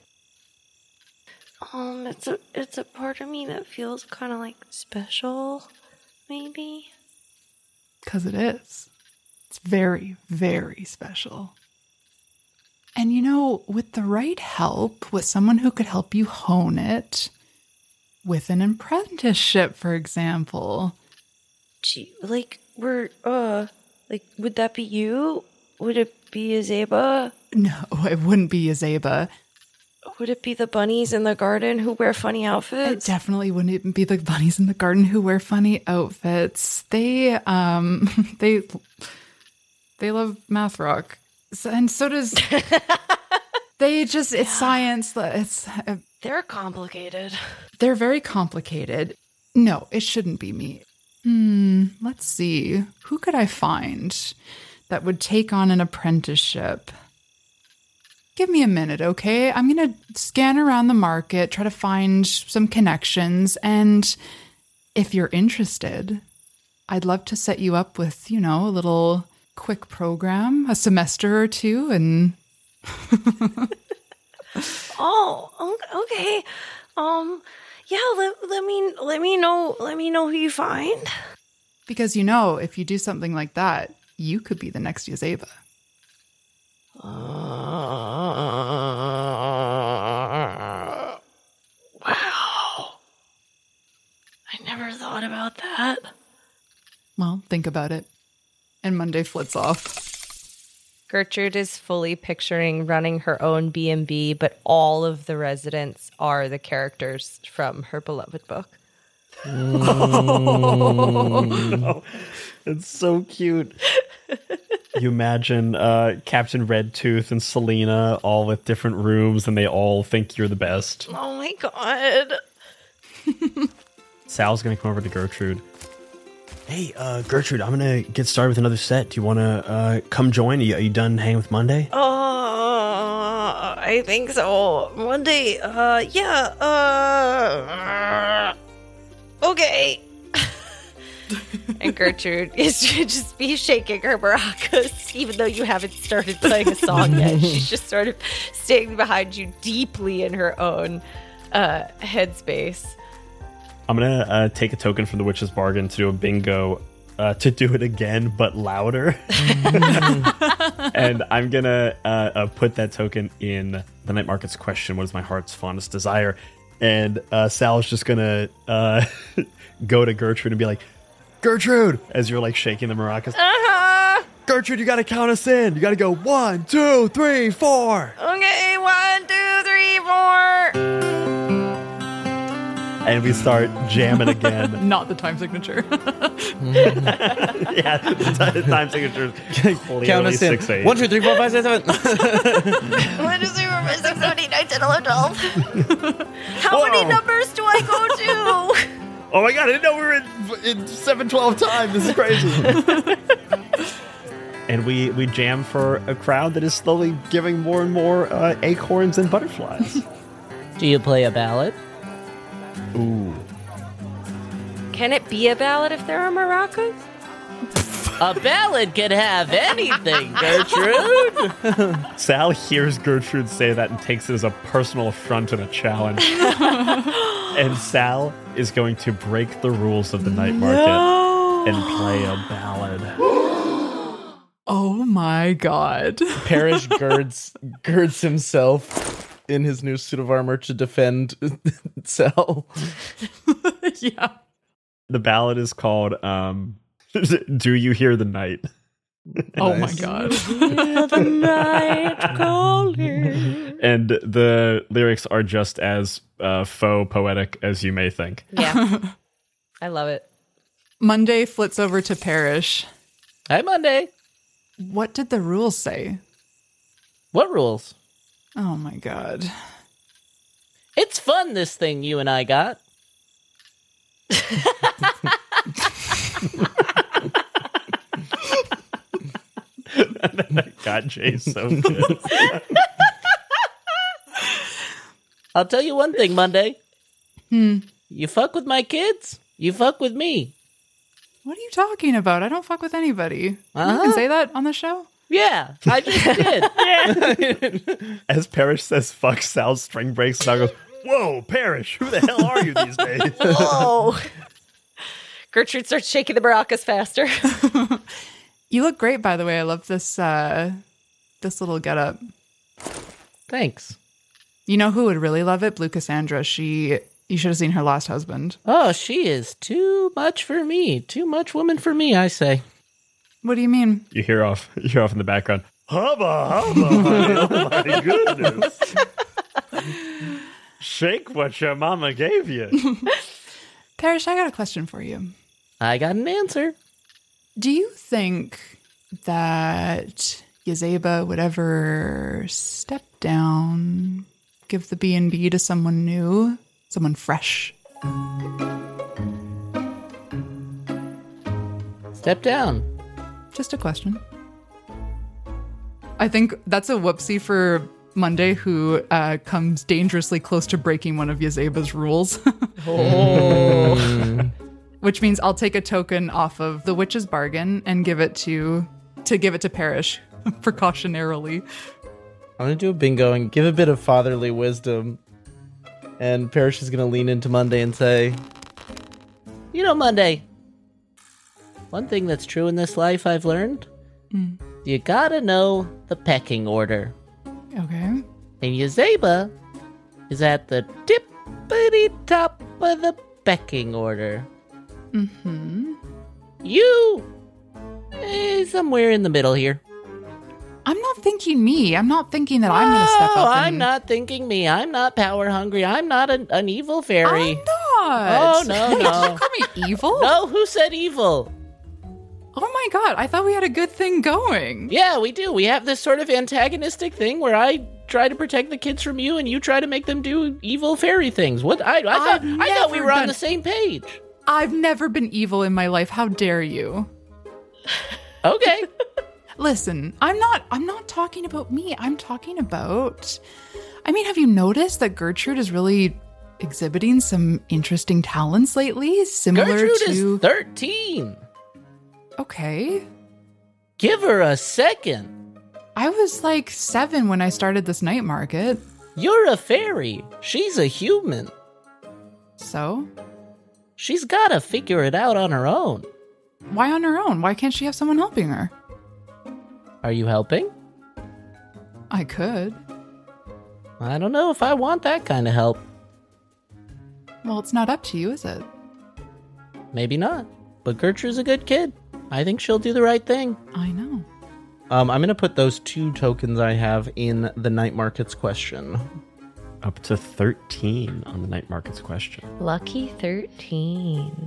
Speaker 7: Um, it's a, it's a part of me that feels kind of like special, maybe.
Speaker 4: Because it is. It's very, very special. And you know, with the right help, with someone who could help you hone it, with an apprenticeship, for example.
Speaker 7: Gee, like, we're, uh, like, would that be you? Would it be Yazeba?
Speaker 4: No, it wouldn't be Yazeba.
Speaker 7: Would it be the bunnies in the garden who wear funny
Speaker 4: It
Speaker 7: outfits?
Speaker 4: definitely wouldn't be the bunnies in the garden who wear funny outfits. They, um, they, they love math rock. So, and so does, they just, it's science. It's, uh,
Speaker 7: They're complicated.
Speaker 4: they're very complicated. No, it shouldn't be me. Hmm, let's see. Who could I find that would take on an apprenticeship? Give me a minute, okay? I'm going to scan around the market, try to find some connections, and if you're interested, I'd love to set you up with, you know, a little quick program, a semester or two, and
Speaker 7: Oh, o- okay. Um, yeah, let, let me let me know let me know who you find.
Speaker 4: Because, you know, if you do something like that, you could be the next Yazeba.
Speaker 7: Uh, wow. I never thought about that.
Speaker 4: Well, think about it. And Monday flits off.
Speaker 2: Gertrude is fully picturing running her own B and B, but all of the residents are the characters from her beloved book.
Speaker 3: Oh, it's so cute. You imagine uh, Captain Redtooth and Selena all with different rooms, and they all think you're the best.
Speaker 7: Oh my god.
Speaker 3: Sal's gonna come over to Gertrude. Hey, uh, Gertrude, I'm gonna get started with another set. Do you want to uh, come join? Are you, are you done hanging with Monday?
Speaker 7: Uh, I think so. Monday, uh, yeah, uh, okay.
Speaker 2: And Gertrude is just be shaking her maracas, even though you haven't started playing a song yet. She's just sort of standing behind you deeply in her own uh, headspace.
Speaker 3: I'm gonna uh, take a token from the Witch's Bargain to do a bingo, uh, to do it again but louder. And I'm gonna uh, uh, put that token in the night market's question. What is my heart's fondest desire? And uh, Sal's just gonna uh, go to Gertrude and be like, Gertrude, as you're like shaking the maracas.
Speaker 7: Uh-huh.
Speaker 3: Gertrude, you gotta count us in. You gotta go one, two, three, four.
Speaker 7: Okay, one, two, three, four.
Speaker 3: And we start jamming again.
Speaker 4: Not the time signature.
Speaker 3: Yeah, the t- time signature is clearly
Speaker 5: Count us in.
Speaker 3: six eight.
Speaker 5: One, two, three, four, five, six, seven.
Speaker 7: One, two, three, four, five, six, seven, eight, nine, ten, eleven, twelve. How
Speaker 3: Whoa.
Speaker 7: many numbers do I go to?
Speaker 3: Oh my god, I didn't know we were in, in seven twelve time. This is crazy. And we, we jam for a crowd that is slowly giving more and more uh, acorns and butterflies.
Speaker 6: Do you play a ballad?
Speaker 3: Ooh.
Speaker 2: Can it be a ballad if there are maracas?
Speaker 6: A ballad can have anything, Gertrude.
Speaker 3: Sal hears Gertrude say that and takes it as a personal affront and a challenge. And Sal is going to break the rules of the night market
Speaker 2: No.
Speaker 3: and play a ballad.
Speaker 4: Oh my god.
Speaker 5: Parrish girds girds himself in his new suit of armor to defend Sal.
Speaker 4: Yeah.
Speaker 3: The ballad is called um, Do You Hear the Night?
Speaker 4: Oh my
Speaker 5: Nice.
Speaker 4: god.
Speaker 7: Hear the night calling.
Speaker 3: And the lyrics are just as uh, faux poetic as you may think.
Speaker 2: Yeah. I love it.
Speaker 4: Monday flits over to Parrish.
Speaker 6: Hi, Monday.
Speaker 4: What did the rules say?
Speaker 6: What rules?
Speaker 4: Oh my god.
Speaker 6: It's fun, this thing you and I got.
Speaker 3: God, Jay's so good.
Speaker 6: I'll tell you one thing, Monday.
Speaker 4: Hmm.
Speaker 6: You fuck with my kids, you fuck with me.
Speaker 4: What are you talking about? I don't fuck with anybody.
Speaker 6: Uh-huh.
Speaker 4: You can say that on the show?
Speaker 6: Yeah, I just did.
Speaker 3: As Parrish says, fuck, Sal's string breaks. Sal goes, whoa, Parrish, who the hell are you these days?
Speaker 2: Oh. Gertrude starts shaking the maracas faster.
Speaker 4: You look great, by the way. I love this uh this little getup.
Speaker 6: Thanks.
Speaker 4: You know who would really love it? Blue Cassandra. She you should have seen her last husband.
Speaker 6: Oh, she is too much for me. Too much woman for me, I say.
Speaker 4: What do you mean?
Speaker 3: You hear off, you hear off in the background, hubba, hubba, honey, oh my goodness. Shake what your mama gave you.
Speaker 4: Parrish, I got a question for you.
Speaker 6: I got an answer.
Speaker 4: Do you think that Yazeba would ever step down, give the B and B to someone new, someone fresh?
Speaker 6: Step down.
Speaker 4: Just a question. I think that's a whoopsie for Monday, who uh, comes dangerously close to breaking one of Yazeba's rules.
Speaker 6: Oh.
Speaker 4: Which means I'll take a token off of the Witch's Bargain and give it to to give it to Parrish precautionarily.
Speaker 5: I'm gonna do a bingo and give a bit of fatherly wisdom. And Parrish is going to lean into Monday and say,
Speaker 6: You know, Monday, one thing that's true in this life I've learned,
Speaker 4: Mm.
Speaker 6: you gotta know the pecking order.
Speaker 4: Okay.
Speaker 6: And Yazeba is at the tippity top of the pecking order.
Speaker 4: Mm-hmm.
Speaker 6: You, eh, somewhere in the middle here.
Speaker 4: I'm not thinking me. I'm not thinking that I'm going to step
Speaker 6: Oh,
Speaker 4: up.
Speaker 6: I'm
Speaker 4: and-
Speaker 6: not thinking me. I'm not power hungry. I'm not an, an evil fairy.
Speaker 4: I'm not.
Speaker 6: Oh, no, no.
Speaker 4: Don't call me evil.
Speaker 6: No, who said evil?
Speaker 4: Oh my god! I thought we had a good thing going.
Speaker 6: Yeah, we do. We have this sort of antagonistic thing where I try to protect the kids from you, and you try to make them do evil fairy things. What? I, I thought
Speaker 4: I've
Speaker 6: I thought we
Speaker 4: never
Speaker 6: were on
Speaker 4: done-
Speaker 6: the same page.
Speaker 4: I've never been evil in my life. How dare you?
Speaker 6: Okay.
Speaker 4: Listen, I'm not. I'm not talking about me. I'm talking about. I mean, have you noticed that Gertrude is really exhibiting some interesting talents lately? Similar
Speaker 6: Gertrude
Speaker 4: to.
Speaker 6: is thirteen.
Speaker 4: Okay.
Speaker 6: Give her a second.
Speaker 4: I was like seven when I started this night market.
Speaker 6: You're a fairy. She's a human.
Speaker 4: So,
Speaker 6: She's got to figure it out on her own.
Speaker 4: why on her own? Why can't she have someone helping her?
Speaker 6: Are you helping?
Speaker 4: I could.
Speaker 6: I don't know if I want that kind of help.
Speaker 4: Well, it's not up to you, is it?
Speaker 6: Maybe not. But Gertrude's a good kid. I think she'll do the right thing.
Speaker 4: I know.
Speaker 5: um, I'm going to put those two tokens I have in the night markets question.
Speaker 3: Up to thirteen on the night markets question.
Speaker 2: Lucky thirteen.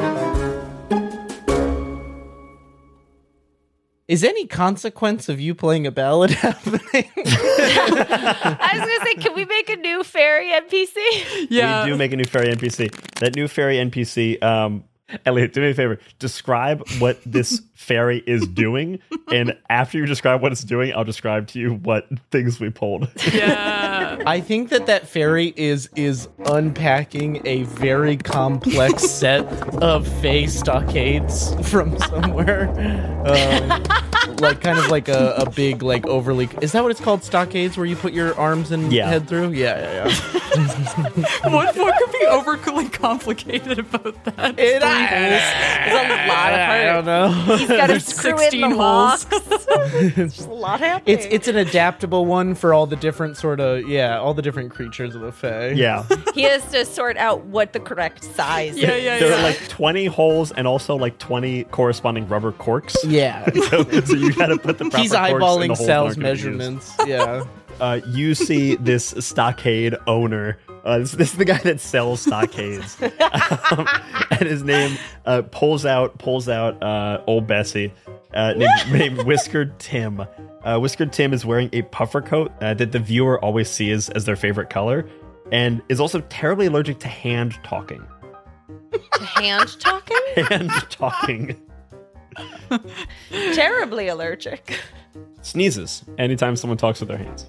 Speaker 5: Is any consequence of you playing a ballad happening?
Speaker 2: I was gonna say, can we make a new fairy N P C?
Speaker 4: Yeah.
Speaker 3: We do make a new fairy N P C. That new fairy N P C, um, Elliot, do me a favor. Describe what this fairy is doing, and after you describe what it's doing, I'll describe to you what things we pulled.
Speaker 4: Yeah.
Speaker 5: I think that that fairy is is unpacking a very complex set of fey stockades from somewhere, um, like kind of like a, a big like overly. Is that what it's called? Stockades, where you put your arms and
Speaker 3: Yeah.
Speaker 5: head through? Yeah, yeah, yeah.
Speaker 4: what, what could be overly complicated about that?
Speaker 5: It-
Speaker 4: Three holes.
Speaker 2: There's a lot of
Speaker 5: I don't
Speaker 2: parts.
Speaker 5: know.
Speaker 2: He's got to
Speaker 4: There's
Speaker 2: screw in
Speaker 4: sixteen
Speaker 2: the
Speaker 4: holes.
Speaker 2: locks. There's just a lot happening.
Speaker 5: It's it's an adaptable one for all the different sort of yeah all the different creatures of the fae.
Speaker 3: Yeah.
Speaker 2: He has to sort out what the correct size
Speaker 4: Yeah,
Speaker 2: is.
Speaker 4: yeah,
Speaker 3: There
Speaker 4: yeah.
Speaker 3: are like twenty holes and also like twenty corresponding rubber corks.
Speaker 5: Yeah.
Speaker 3: So, so you gotta put the proper
Speaker 5: He's
Speaker 3: corks in the
Speaker 5: eyeballing
Speaker 3: holes that
Speaker 5: Sal's
Speaker 3: aren't gonna be used.
Speaker 5: measurements. Yeah.
Speaker 3: Uh, you see this stockade owner. Uh, this, this is the guy that sells stockades, um, and his name uh, pulls out pulls out uh, old Bessie, uh, named, named Whiskered Tim. Uh, Whiskered Tim is wearing a puffer coat uh, that the viewer always sees as their favorite color, and is also terribly allergic to hand talking.
Speaker 2: Hand talking?
Speaker 3: Hand talking.
Speaker 2: Terribly allergic.
Speaker 3: Sneezes anytime someone talks with their hands.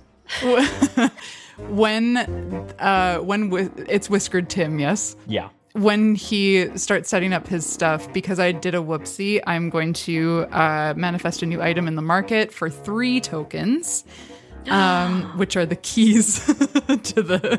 Speaker 4: when uh when whi- it's Whiskered Tim, yes.
Speaker 3: Yeah.
Speaker 4: When he starts setting up his stuff, because I did a whoopsie, I'm going to uh, manifest a new item in the market for three tokens, um, which are the keys to the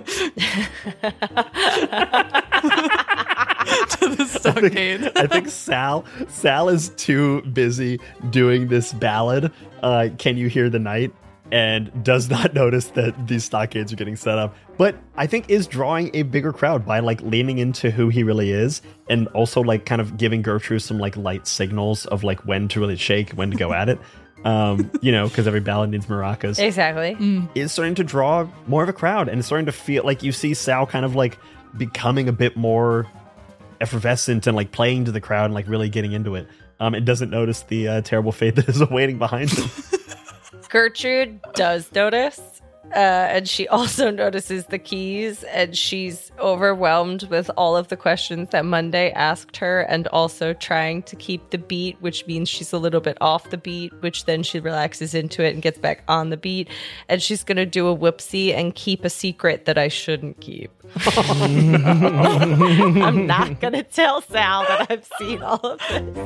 Speaker 4: to the stockade.
Speaker 3: I think Sal Sal is too busy doing this ballad. Uh, Can you hear the night? And does not notice that these stockades are getting set up, but I think is drawing a bigger crowd by like leaning into who he really is, and also like kind of giving Gertrude some like light signals of like when to really shake, when to go at it. Um, you know, because every ballad needs maracas.
Speaker 2: Exactly.
Speaker 3: Is starting to draw more of a crowd, and it's starting to feel like you see Sal kind of like becoming a bit more effervescent and like playing to the crowd and like really getting into it. Um, and doesn't notice the uh, terrible fate that is awaiting behind him.
Speaker 2: Gertrude does notice, uh, and she also notices the keys, and she's overwhelmed with all of the questions that Monday asked her, and also trying to keep the beat, which means she's a little bit off the beat, which then she relaxes into it and gets back on the beat, and she's going to do a whoopsie and keep a secret that I shouldn't keep. Oh, no. I'm not going to tell Sal that I've seen all of this.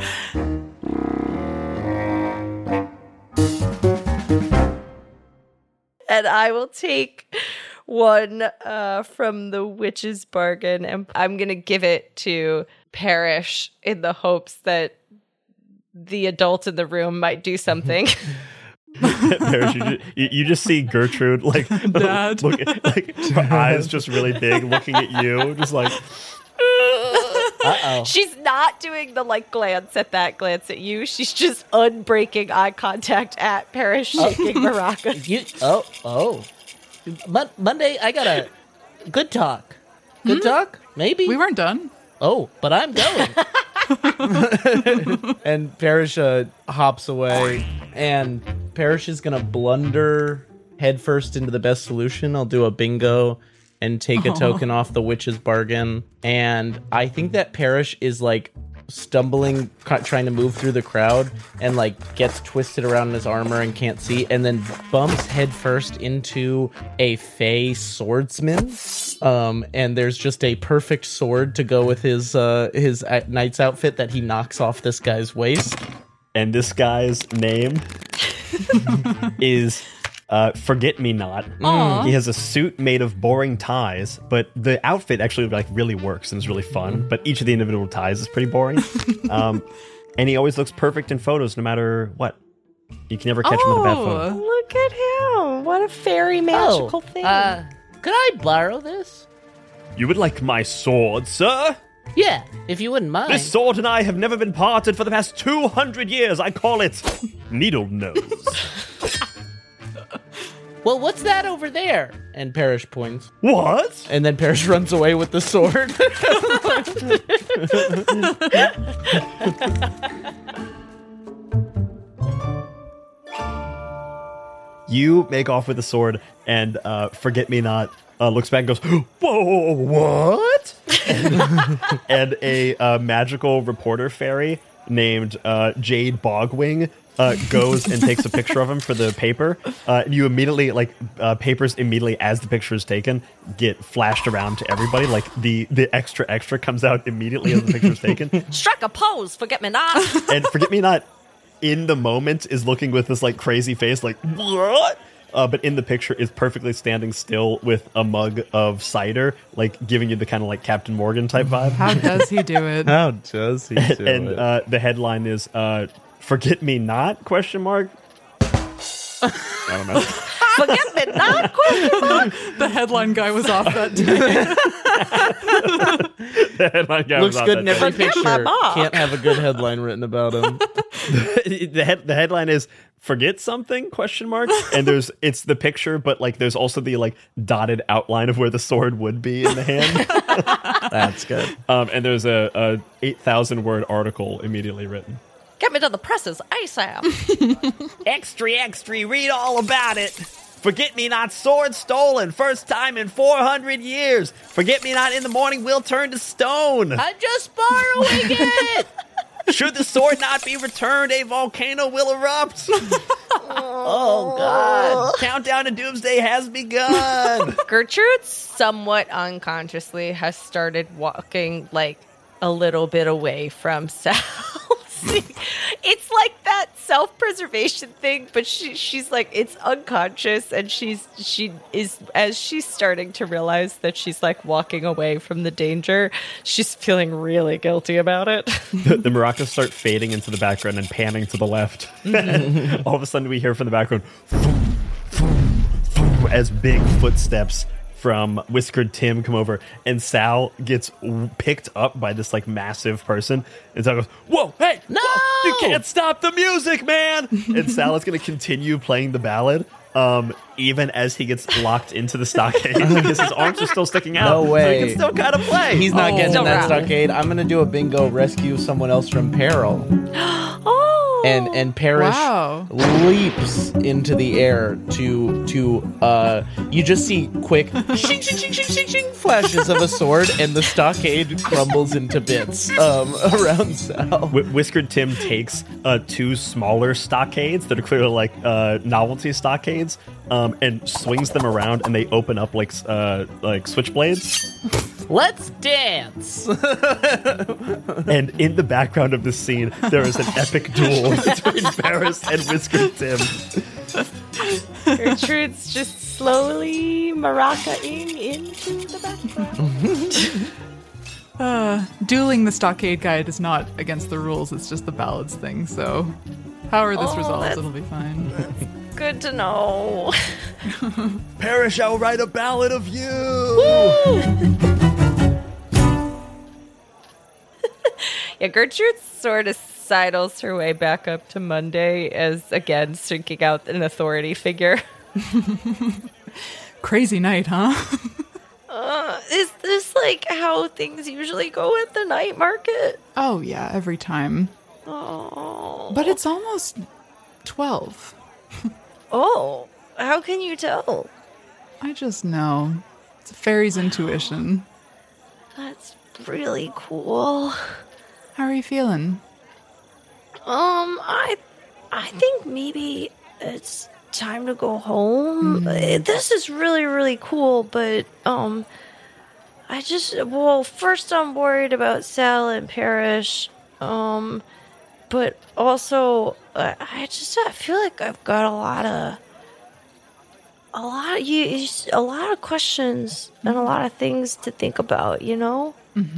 Speaker 2: And I will take one uh, from the Witch's Bargain, and I'm going to give it to Parrish in the hopes that the adult in the room might do something.
Speaker 3: Parrish, you, just, you, you just see Gertrude, like,
Speaker 4: Dad.
Speaker 3: look, like her eyes just really big, looking at you, just like,
Speaker 6: Uh-oh.
Speaker 2: She's not doing the like glance at that, glance at you. She's just unbreaking eye contact at Parrish, shaking maracas.
Speaker 6: You, oh, oh. Mon- Monday, I got a good talk. Good talk? Maybe?
Speaker 4: We weren't done.
Speaker 6: Oh, but I'm going.
Speaker 5: And Parrish uh, hops away, and Parrish is gonna blunder headfirst into the best solution. I'll do a bingo and take a token off the Witch's Bargain. And I think that Parrish is like stumbling, ca- trying to move through the crowd, and like gets twisted around in his armor and can't see, and then bumps headfirst into a Fey swordsman. Um, and there's just a perfect sword to go with his uh, his uh, knight's outfit that he knocks off this guy's waist.
Speaker 3: and this guy's name is uh, Forget Me Not. He has a suit made of boring ties, but the outfit actually like really works and is really fun. But each of the individual ties is pretty boring. um, and he always looks perfect in photos, no matter what. You can never catch him with a bad photo.
Speaker 2: Look at him. What a fairy magical
Speaker 6: oh,
Speaker 2: thing.
Speaker 6: Uh, could I borrow this?
Speaker 3: You would like my sword, sir?
Speaker 6: Yeah, if you wouldn't mind.
Speaker 3: This sword and I have never been parted for the past two hundred years. I call it Needle Nose.
Speaker 6: Well, what's that over there?
Speaker 5: And Parrish points.
Speaker 3: What?
Speaker 5: And then Parrish runs away with the sword.
Speaker 3: You make off with the sword, and uh, Forget Me Not uh, looks back and goes, "Whoa, what?" and, and a uh, magical reporter fairy named uh, Jade Bogwing uh, goes and takes a picture of him for the paper. Uh, and you immediately, like, uh, papers immediately as the picture is taken get flashed around to everybody. Like the the extra extra comes out immediately as the picture is taken.
Speaker 2: Struck a pose, Forget Me Not.
Speaker 3: And Forget Me Not, in the moment, is looking with this like crazy face, like what? Uh, but in the picture is perfectly standing still with a mug of cider, like giving you the kind of like Captain Morgan type vibe.
Speaker 4: How does he do it?
Speaker 5: How does he do
Speaker 3: and
Speaker 5: it?
Speaker 3: uh, the headline is uh, "Forget Me Not?" Question mark. I don't know.
Speaker 2: Forget Me Not? Question mark.
Speaker 4: The headline guy was off that day.
Speaker 3: The headline guy
Speaker 5: Looks
Speaker 3: was on
Speaker 5: good in
Speaker 3: that
Speaker 5: every
Speaker 2: Forget my
Speaker 5: picture.
Speaker 2: mom.
Speaker 5: Can't have a good headline written about him.
Speaker 3: the head, the headline is "Forget Something?" question mark. And there's it's the picture, but like there's also the like dotted outline of where the sword would be in the hand.
Speaker 5: That's good.
Speaker 3: Um, and there's a, a eight thousand word article immediately written.
Speaker 2: Get me to the presses ASAP.
Speaker 3: Extra, extra, read all about it. Forget Me Not sword stolen, first time in four hundred years. Forget Me Not in the morning will turn to stone.
Speaker 6: I'm just borrowing it.
Speaker 3: Should the sword not be returned, a volcano will erupt.
Speaker 6: Oh, God.
Speaker 3: Countdown to doomsday has begun.
Speaker 2: Gertrude somewhat unconsciously has started walking like a little bit away from Sal. It's like that self-preservation thing, but she she's like it's unconscious, and she's she is as she's starting to realize that she's like walking away from the danger, she's feeling really guilty about it.
Speaker 3: the, the maracas start fading into the background and panning to the left. And all of a sudden we hear from the background as big footsteps from Whiskered Tim come over, and Sal gets w- picked up by this like massive person, and Sal goes, "Whoa, hey,
Speaker 6: No!
Speaker 3: whoa, you can't stop the music, man!" And Sal is going to continue playing the ballad, um, even as he gets locked into the stockade because his arms are still sticking out.
Speaker 5: No
Speaker 3: so
Speaker 5: way.
Speaker 3: he can still kind of play.
Speaker 5: He's not
Speaker 2: Oh.
Speaker 5: getting in
Speaker 2: Still
Speaker 5: that
Speaker 2: around.
Speaker 5: stockade. I'm gonna do a bingo, rescue someone else from peril.
Speaker 2: Oh,
Speaker 5: And and Parrish
Speaker 4: Wow.
Speaker 5: leaps into the air to to uh you just see quick shing, shing, shing, shing, shing, shing, flashes of a sword, and the stockade crumbles into bits um around Sal.
Speaker 3: Wh- Whiskered Tim takes uh, two smaller stockades that are clearly like uh, novelty stockades, um, and swings them around, and they open up like s- uh, like switchblades.
Speaker 6: Let's dance.
Speaker 3: And in the background of this scene, there is an epic duel between Paris and Whiskered Tim.
Speaker 2: Gertrude's just
Speaker 7: slowly maraca-ing into the background.
Speaker 4: Uh, dueling the Stockade Guide is not against the rules, it's just the ballads thing, so however this
Speaker 7: Oh,
Speaker 4: resolves,
Speaker 7: that's-
Speaker 4: it'll be fine.
Speaker 7: Good to know.
Speaker 3: Parrish, I'll write a ballad of you.
Speaker 2: Yeah, Gertrude sort of sidles her way back up to Monday as, again, seeking out an authority figure.
Speaker 4: Crazy night, huh?
Speaker 7: Uh, is this like how things usually go at the night market?
Speaker 4: Oh, yeah, every time.
Speaker 7: Oh.
Speaker 4: But it's almost twelve.
Speaker 7: Oh, how can you tell?
Speaker 4: I just know. It's a fairy's intuition.
Speaker 7: That's really cool.
Speaker 4: How are you feeling?
Speaker 7: Um, I, I think maybe it's time to go home. Uh, This is really, really cool, but um, I just well, first I'm worried about Sal and Parrish, um, but also uh, I just I feel like I've got a lot of a lot of you, you s- a lot of questions and a lot of things to think about. You know.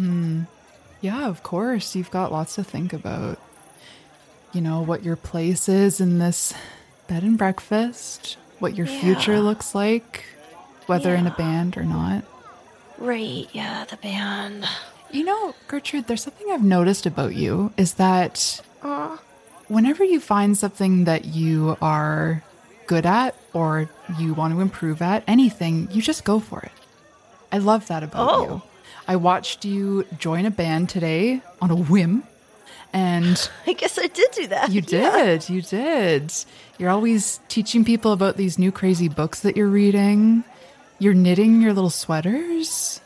Speaker 4: Yeah, of course. You've got lots to think about. You know, what your place is in this bed and breakfast, what your future
Speaker 7: Yeah.
Speaker 4: looks like, whether in a
Speaker 7: Yeah.
Speaker 4: band or not.
Speaker 7: Right? Yeah, the band.
Speaker 4: You know, Gertrude, there's something I've noticed about you is that
Speaker 7: Uh,
Speaker 4: whenever you find something that you are good at or you want to improve at, anything, you just go for it. I love that about
Speaker 7: Oh.
Speaker 4: you. I watched you join a band today on a whim, and
Speaker 7: I guess I did do that.
Speaker 4: you did, you did. You're always teaching people about these new crazy books that you're reading. You're knitting your little sweaters.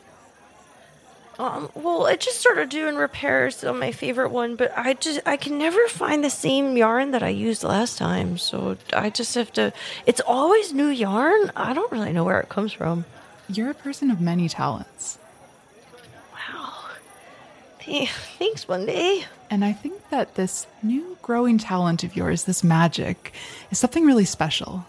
Speaker 7: Um, well, I just started doing repairs on my favorite one, but I just I can never find the same yarn that I used last time. So I just have to. It's always new yarn. I don't really know where it comes from.
Speaker 4: You're a person of many talents.
Speaker 7: Wow. Th- Thanks, Monday.
Speaker 4: And I think that this new growing talent of yours, this magic, is something really special.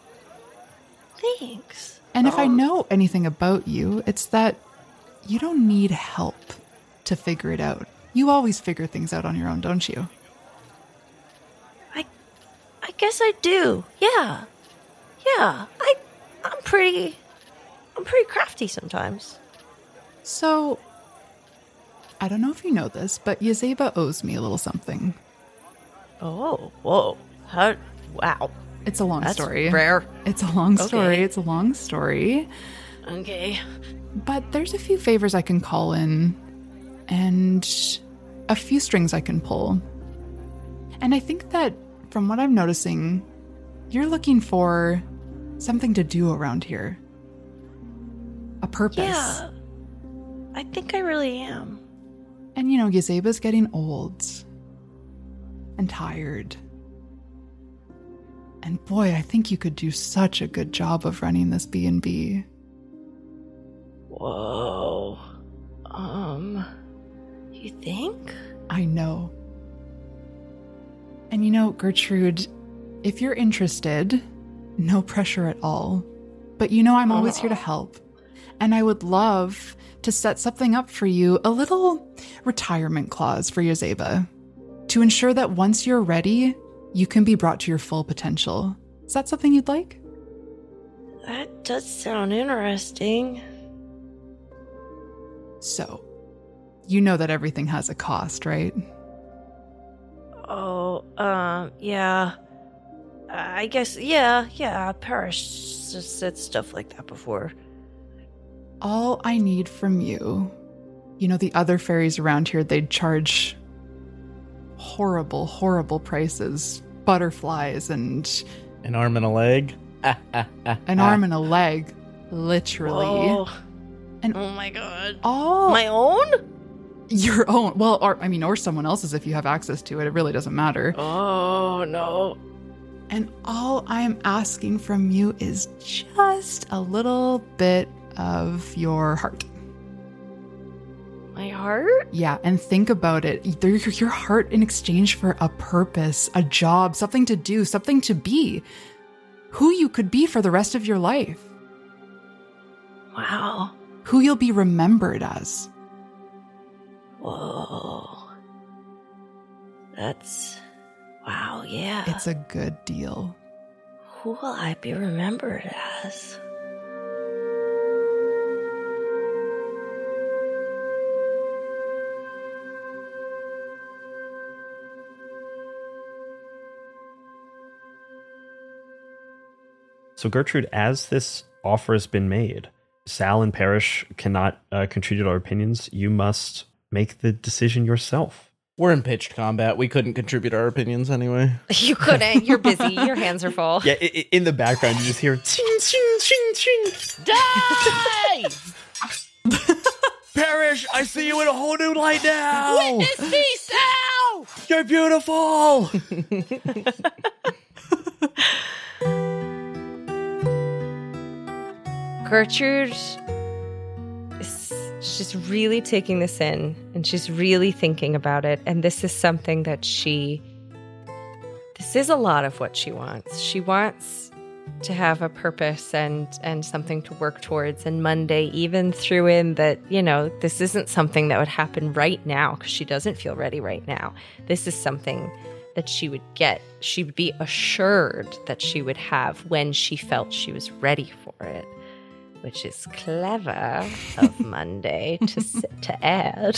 Speaker 7: Thanks.
Speaker 4: And if I
Speaker 7: Um,
Speaker 4: know anything about you, it's that you don't need help to figure it out. You always figure things out on your own, don't you?
Speaker 7: I, I guess I do. Yeah. Yeah. I, I'm pretty. I'm pretty crafty sometimes.
Speaker 4: So, I don't know if you know this, but Yazeba owes me a little something.
Speaker 7: Oh, whoa. How? Wow.
Speaker 4: It's a long
Speaker 7: That's
Speaker 4: story.
Speaker 7: rare.
Speaker 4: It's a long story.
Speaker 7: Okay.
Speaker 4: It's a long story.
Speaker 7: Okay.
Speaker 4: But there's a few favors I can call in and a few strings I can pull. And I think that from what I'm noticing, you're looking for something to do around here. A purpose.
Speaker 7: Yeah. I think I really am.
Speaker 4: And you know, Yazeba's getting old and tired. And boy, I think you could do such a good job of running this B and B.
Speaker 7: Whoa. Um, you think?
Speaker 4: I know. And you know, Gertrude, if you're interested, no pressure at all. But you know, I'm always here to help. And I would love to set something up for you, a little retirement clause for Yazeba, to ensure that once you're ready, you can be brought to your full potential. Is that something you'd like?
Speaker 7: That does sound interesting.
Speaker 4: So, you know that everything has a cost, right?
Speaker 7: Oh, um, yeah. I guess, yeah, yeah. Parrish just said stuff like that before.
Speaker 4: All I need from you, you know, the other fairies around here, they'd charge horrible, horrible prices. Butterflies and
Speaker 5: An arm and a leg.
Speaker 4: an arm and a leg, literally.
Speaker 7: Whoa.
Speaker 4: And
Speaker 7: Oh my god.
Speaker 4: all
Speaker 7: My own?
Speaker 4: your own. Well, or I mean, or someone else's if you have access to it. It really doesn't matter.
Speaker 7: Oh, no.
Speaker 4: And all I'm asking from you is just a little bit of your heart.
Speaker 7: My heart?
Speaker 4: Yeah, and think about it. Your, your heart in exchange for a purpose, a job, something to do, something to be. Who you could be for the rest of your life.
Speaker 7: Wow.
Speaker 4: Who you'll be remembered as.
Speaker 7: Whoa. That's... Wow, yeah.
Speaker 4: It's a good deal.
Speaker 7: Who will I be remembered as?
Speaker 3: So Gertrude, as this offer has been made, Sal and Parrish cannot uh, contribute our opinions. You must make the decision yourself.
Speaker 5: We're in pitched combat. We couldn't contribute our opinions anyway.
Speaker 2: You couldn't. You're busy. Your hands are full.
Speaker 3: Yeah, i- i- in the background, you just hear ching, ching, ching, ching.
Speaker 6: Die!
Speaker 3: Parrish, I see you in a whole new light now.
Speaker 6: Witness me, Sal!
Speaker 3: You're beautiful.
Speaker 2: Gertrude is she's really taking this in, and she's really thinking about it. And this is something that she, this is a lot of what she wants. She wants to have a purpose and, and something to work towards. And Monday even threw in that, you know, this isn't something that would happen right now because she doesn't feel ready right now. This is something that she would get. She would be assured that she would have when she felt she was ready for it. Which is clever of Monday to to add.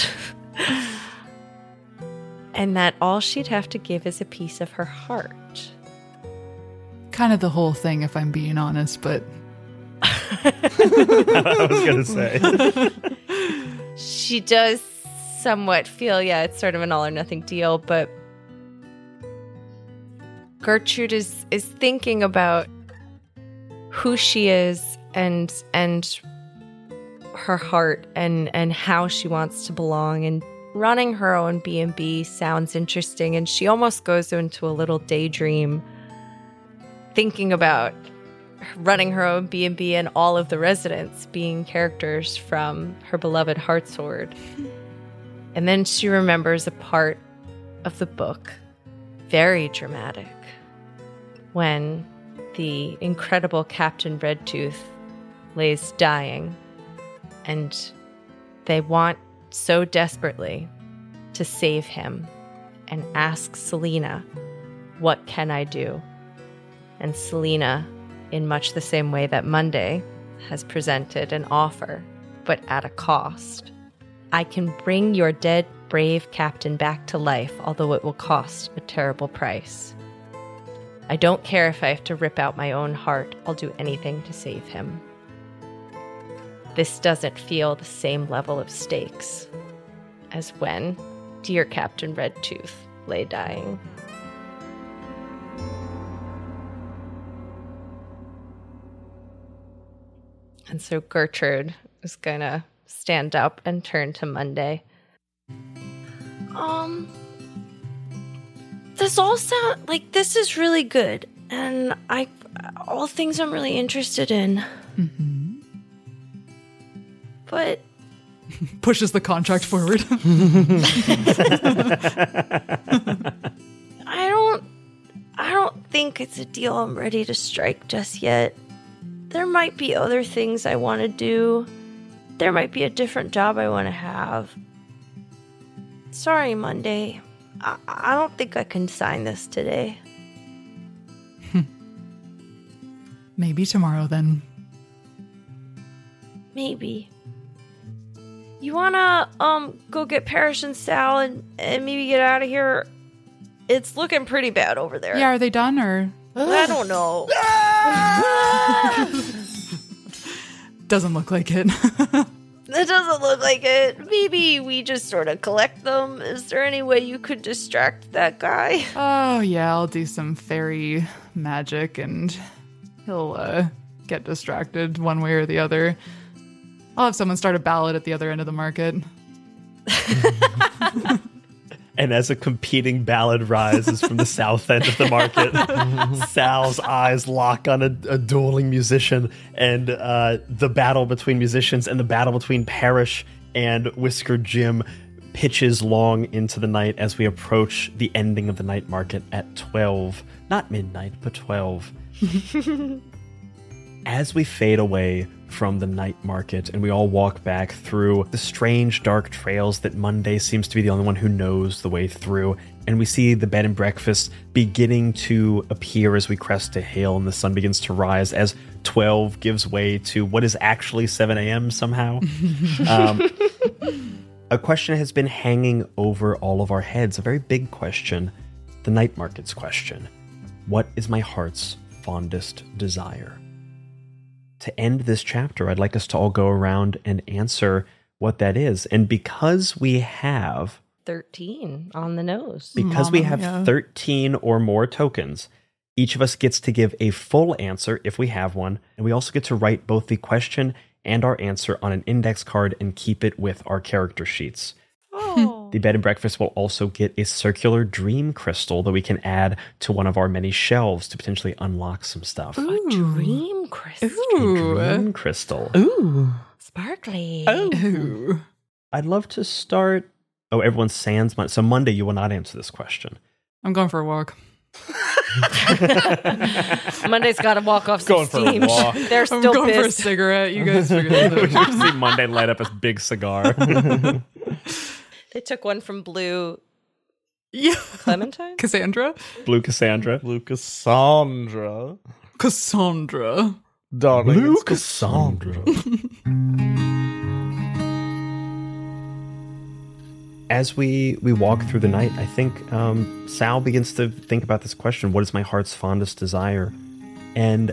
Speaker 2: And that all she'd have to give is a piece of her heart.
Speaker 4: Kind of the whole thing, if I'm being honest, but...
Speaker 3: I was going to say.
Speaker 2: She does somewhat feel, yeah, it's sort of an all or nothing deal, but Gertrude is, is thinking about who she is and and her heart and and how she wants to belong, and running her own B and B sounds interesting, and she almost goes into a little daydream thinking about running her own B and B and all of the residents being characters from her beloved Heartsword. And then she remembers a part of the book, very dramatic, when the incredible Captain Redtooth lays dying, and they want so desperately to save him and ask Selena, what can I do? And Selena, in much the same way that Monday has presented an offer, but at a cost. I can bring your dead, brave captain back to life, although it will cost a terrible price. I don't care if I have to rip out my own heart. I'll do anything to save him. This doesn't feel the same level of stakes as when dear Captain Redtooth lay dying. And so Gertrude is going to stand up and turn to Monday.
Speaker 7: Um, this all sound like this is really good, and I, all things I'm really interested in.
Speaker 4: Mm-hmm.
Speaker 7: But
Speaker 4: pushes the contract forward.
Speaker 7: I don't, I don't think it's a deal I'm ready to strike just yet. There might be other things I want to do. There might be a different job I want to have. Sorry, Monday. I, I don't think I can sign this today.
Speaker 4: Maybe tomorrow, then.
Speaker 7: Maybe. You wanna, um, go get Parrish and Sal and, and maybe get out of here? It's looking pretty bad over there.
Speaker 4: Yeah, are they done, or?
Speaker 7: I don't know.
Speaker 4: Doesn't look like it.
Speaker 7: It doesn't look like it. Maybe we just sort of collect them. Is there any way you could distract that guy?
Speaker 4: Oh, yeah, I'll do some fairy magic and he'll uh, get distracted one way or the other. I'll have someone start a ballad at the other end of the market.
Speaker 3: And as a competing ballad rises from the south end of the market, Sal's eyes lock on a, a dueling musician, and uh, the battle between musicians and the battle between Parrish and Whiskered Jim pitches long into the night as we approach the ending of the night market at twelve. Not midnight, but twelve. as we fade away from the night market and we all walk back through the strange dark trails that Monday seems to be the only one who knows the way through, and we see the bed and breakfast beginning to appear as we crest a hill and the sun begins to rise as twelve gives way to what is actually seven a.m. somehow. um, a question has been hanging over all of our heads, a very big question, the night market's question. What is my heart's fondest desire? To end this chapter, I'd like us to all go around and answer what that is. And because we have...
Speaker 2: thirteen on the nose.
Speaker 3: Because we
Speaker 4: Mama,
Speaker 3: have
Speaker 4: yeah.
Speaker 3: thirteen or more tokens, each of us gets to give a full answer if we have one. And we also get to write both the question and our answer on an index card and keep it with our character sheets.
Speaker 2: Oh.
Speaker 3: The bed and breakfast will also get a circular dream crystal that we can add to one of our many shelves to potentially unlock some stuff.
Speaker 2: Dream crystal.
Speaker 4: Ooh.
Speaker 3: Dream crystal.
Speaker 5: Ooh.
Speaker 2: Sparkly.
Speaker 4: Ooh.
Speaker 3: I'd love to start. Oh, everyone's sans. Mon- So Monday, you will not answer this question.
Speaker 4: I'm going for a walk.
Speaker 2: Monday's got to walk off some
Speaker 5: Going for a
Speaker 2: steam.
Speaker 5: walk.
Speaker 2: They're
Speaker 4: I'm
Speaker 2: still
Speaker 4: going for a
Speaker 2: pissed.
Speaker 4: cigarette. You guys figure this
Speaker 3: We
Speaker 4: out.
Speaker 3: should see Monday light up a big cigar.
Speaker 2: They took one from Blue
Speaker 4: Yeah.
Speaker 2: Clementine.
Speaker 4: Cassandra?
Speaker 3: Blue Cassandra.
Speaker 5: Lucas Sandra.
Speaker 4: Cassandra.
Speaker 5: Darling.
Speaker 3: Blue
Speaker 5: it's
Speaker 3: Cassandra. As we, we walk through the night, I think um, Sal begins to think about this question, what is my heart's fondest desire? And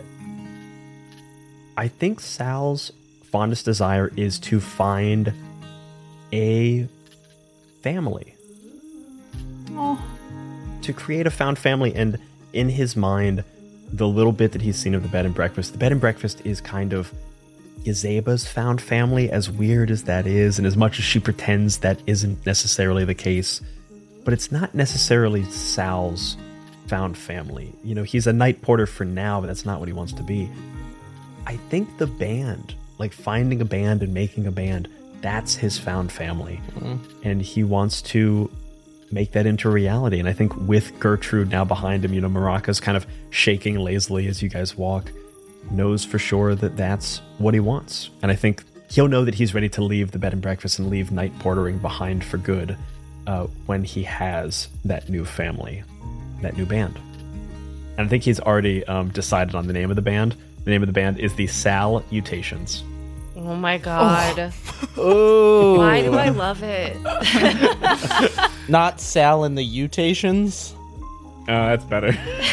Speaker 3: I think Sal's fondest desire is to find a family.
Speaker 4: Oh.
Speaker 3: To create a found family. And in his mind, the little bit that he's seen of the bed and breakfast, the bed and breakfast is kind of Yazeba's found family, as weird as that is, and as much as she pretends that isn't necessarily the case. But it's not necessarily Sal's found family. You know, he's a night porter for now, but that's not what he wants to be. I think the band, like finding a band and making a band, that's his found family. Mm. And he wants to make that into reality. And I think with Gertrude now behind him, you know, Maraka's kind of shaking lazily as you guys walk, knows for sure that that's what he wants. And I think he'll know that he's ready to leave the bed and breakfast and leave night portering behind for good uh, when he has that new family, that new band. And I think he's already um, decided on the name of the band. The name of the band is the Salutations.
Speaker 2: Oh my god.
Speaker 5: Oh.
Speaker 2: Why do I love it?
Speaker 5: Not Sal and the Utations.
Speaker 3: Oh, that's better.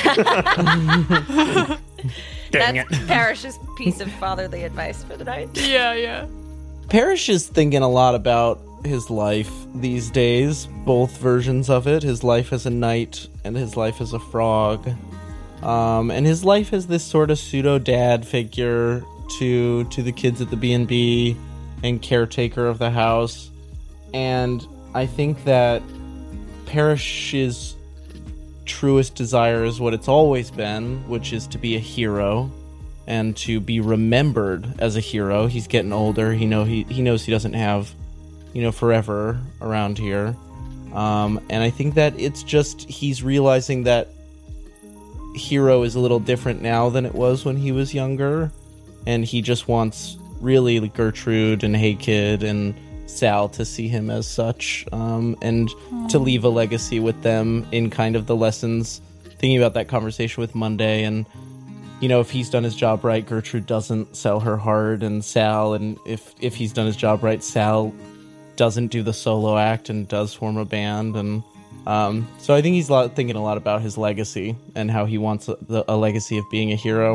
Speaker 3: Dang
Speaker 2: That's
Speaker 3: it.
Speaker 2: Parrish's piece of fatherly advice for the night.
Speaker 4: Yeah, yeah.
Speaker 5: Parrish is thinking a lot about his life these days, both versions of it, his life as a knight and his life as a frog. Um, and his life as this sort of pseudo-dad figure to to the kids at the B and B and caretaker of the house. And I think that Parrish's truest desire is what it's always been, which is to be a hero and to be remembered as a hero. He's getting older. He know he he knows he doesn't have, you know, forever around here. Um, and I think that it's just he's realizing that hero is a little different now than it was when he was younger, and he just wants really Gertrude and Hey Kid and Sal to see him as such, um, and Aww. to leave a legacy with them in kind of the lessons, thinking about that conversation with Monday, and you know, if he's done his job right, Gertrude doesn't sell her heart, and Sal, and if if he's done his job right, Sal doesn't do the solo act and does form a band. And um, so I think he's lo- thinking a lot about his legacy and how he wants a, the, a legacy of being a hero.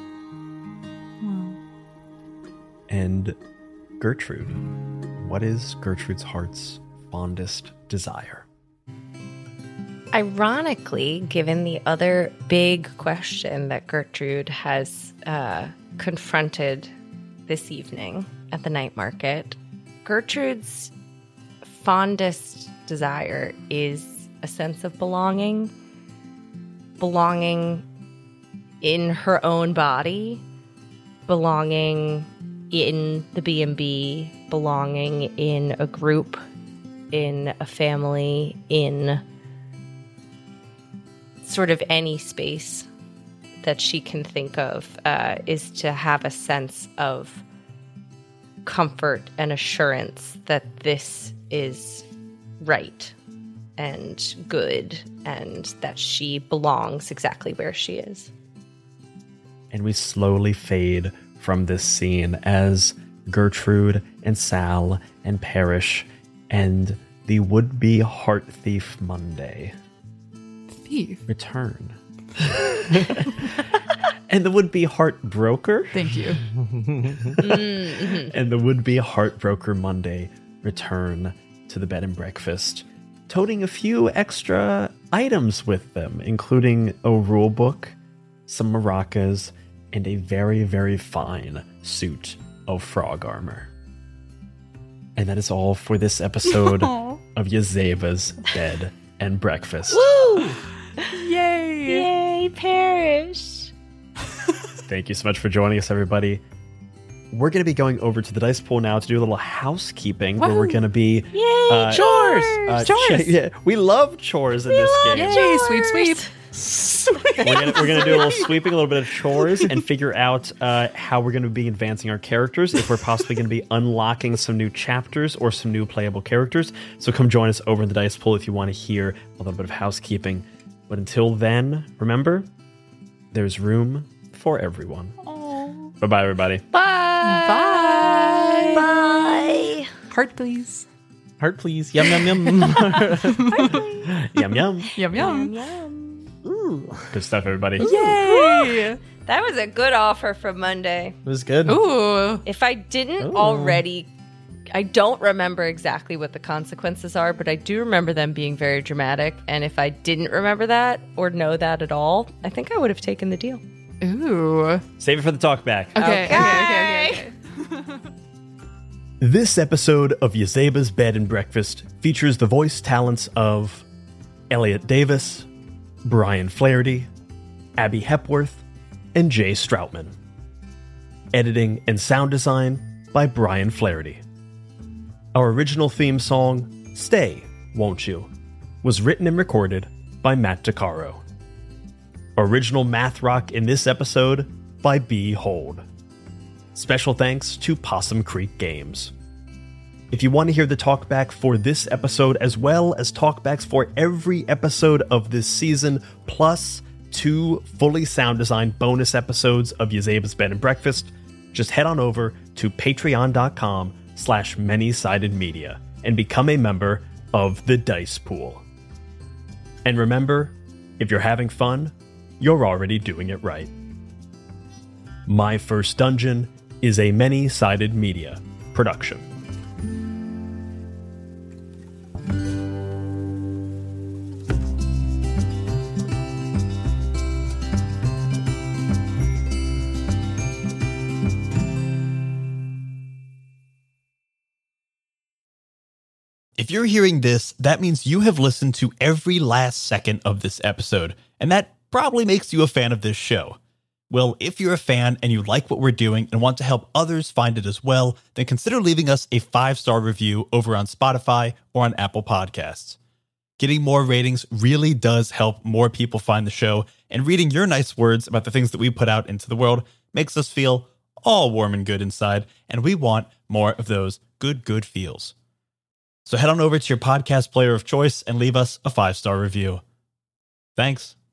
Speaker 3: And Gertrude, what is Gertrude's heart's fondest desire?
Speaker 2: Ironically, given the other big question that Gertrude has uh, confronted this evening at the night market, Gertrude's fondest desire is a sense of belonging, belonging in her own body, belonging in the B and B, belonging in a group, in a family, in sort of any space that she can think of uh, is to have a sense of comfort and assurance that this is right and good and that she belongs exactly where she is.
Speaker 3: And we slowly fade from this scene as Gertrude and Sal and Parrish and the would-be heart thief Monday
Speaker 4: Thief.
Speaker 3: return. And the would-be heartbroker.
Speaker 4: Thank you.
Speaker 3: And the would-be heartbroker Monday return to the bed and breakfast, toting a few extra items with them, including a rule book, some maracas, and a very, very fine suit of frog armor. And that is all for this episode of Yazeba's Bed and Breakfast.
Speaker 2: Woo!
Speaker 4: Yay!
Speaker 2: Yay, Parrish!
Speaker 3: Thank you so much for joining us, everybody. We're going to be going over to the dice pool now to do a little housekeeping, where we're going to be...
Speaker 2: Yay,
Speaker 3: uh,
Speaker 2: chores!
Speaker 3: uh,
Speaker 4: Chores!
Speaker 3: ch- yeah, we love chores in this game.
Speaker 4: Yay, sweep, sweep.
Speaker 3: We're gonna, we're gonna do a little sweeping, a little bit of chores, and figure out uh, how we're gonna be advancing our characters, if we're possibly gonna be unlocking some new chapters or some new playable characters. So come join us over in the dice pool if you want to hear a little bit of housekeeping. But until then, remember, there's room for everyone. Bye bye, everybody.
Speaker 2: Bye!
Speaker 4: Bye!
Speaker 7: Bye.
Speaker 4: Heart, please.
Speaker 5: Heart, please. Yum, yum, yum.
Speaker 3: Yum yum.
Speaker 4: Yum, yum.
Speaker 2: Yum.
Speaker 3: Good stuff, everybody.
Speaker 4: Yay!
Speaker 2: That was a good offer from Monday.
Speaker 5: It was good.
Speaker 4: Ooh.
Speaker 2: If I didn't
Speaker 5: Ooh.
Speaker 2: already, I don't remember exactly what the consequences are, but I do remember them being very dramatic. And if I didn't remember that or know that at all, I think I would have taken the deal.
Speaker 4: Ooh.
Speaker 3: Save it for the talk back.
Speaker 4: Okay, okay, okay, okay, okay.
Speaker 3: This episode of Yazeba's Bed and Breakfast features the voice talents of Elliot Davis, Brian Flaherty, Abby Hepworth, and Jay Stroutman. Editing and sound design by Brian Flaherty. Our original theme song, Stay, Won't You, was written and recorded by Matt DeCaro. Original math rock in this episode by B. Hold. Special thanks to Possum Creek Games. If you want to hear the talkback for this episode, as well as talkbacks for every episode of this season, plus two fully sound designed bonus episodes of Yazeba's Bed and Breakfast, just head on over to patreon.com slash many-sided media and become a member of the Dice Pool. And remember, if you're having fun, you're already doing it right. My First Dungeon is a many-sided media production.
Speaker 9: If you're hearing this, that means you have listened to every last second of this episode, and that probably makes you a fan of this show. Well, if you're a fan and you like what we're doing and want to help others find it as well, then consider leaving us a five-star review over on Spotify or on Apple Podcasts. Getting more ratings really does help more people find the show, and reading your nice words about the things that we put out into the world makes us feel all warm and good inside, and we want more of those good, good feels. So head on over to your podcast player of choice and leave us a five-star review. Thanks.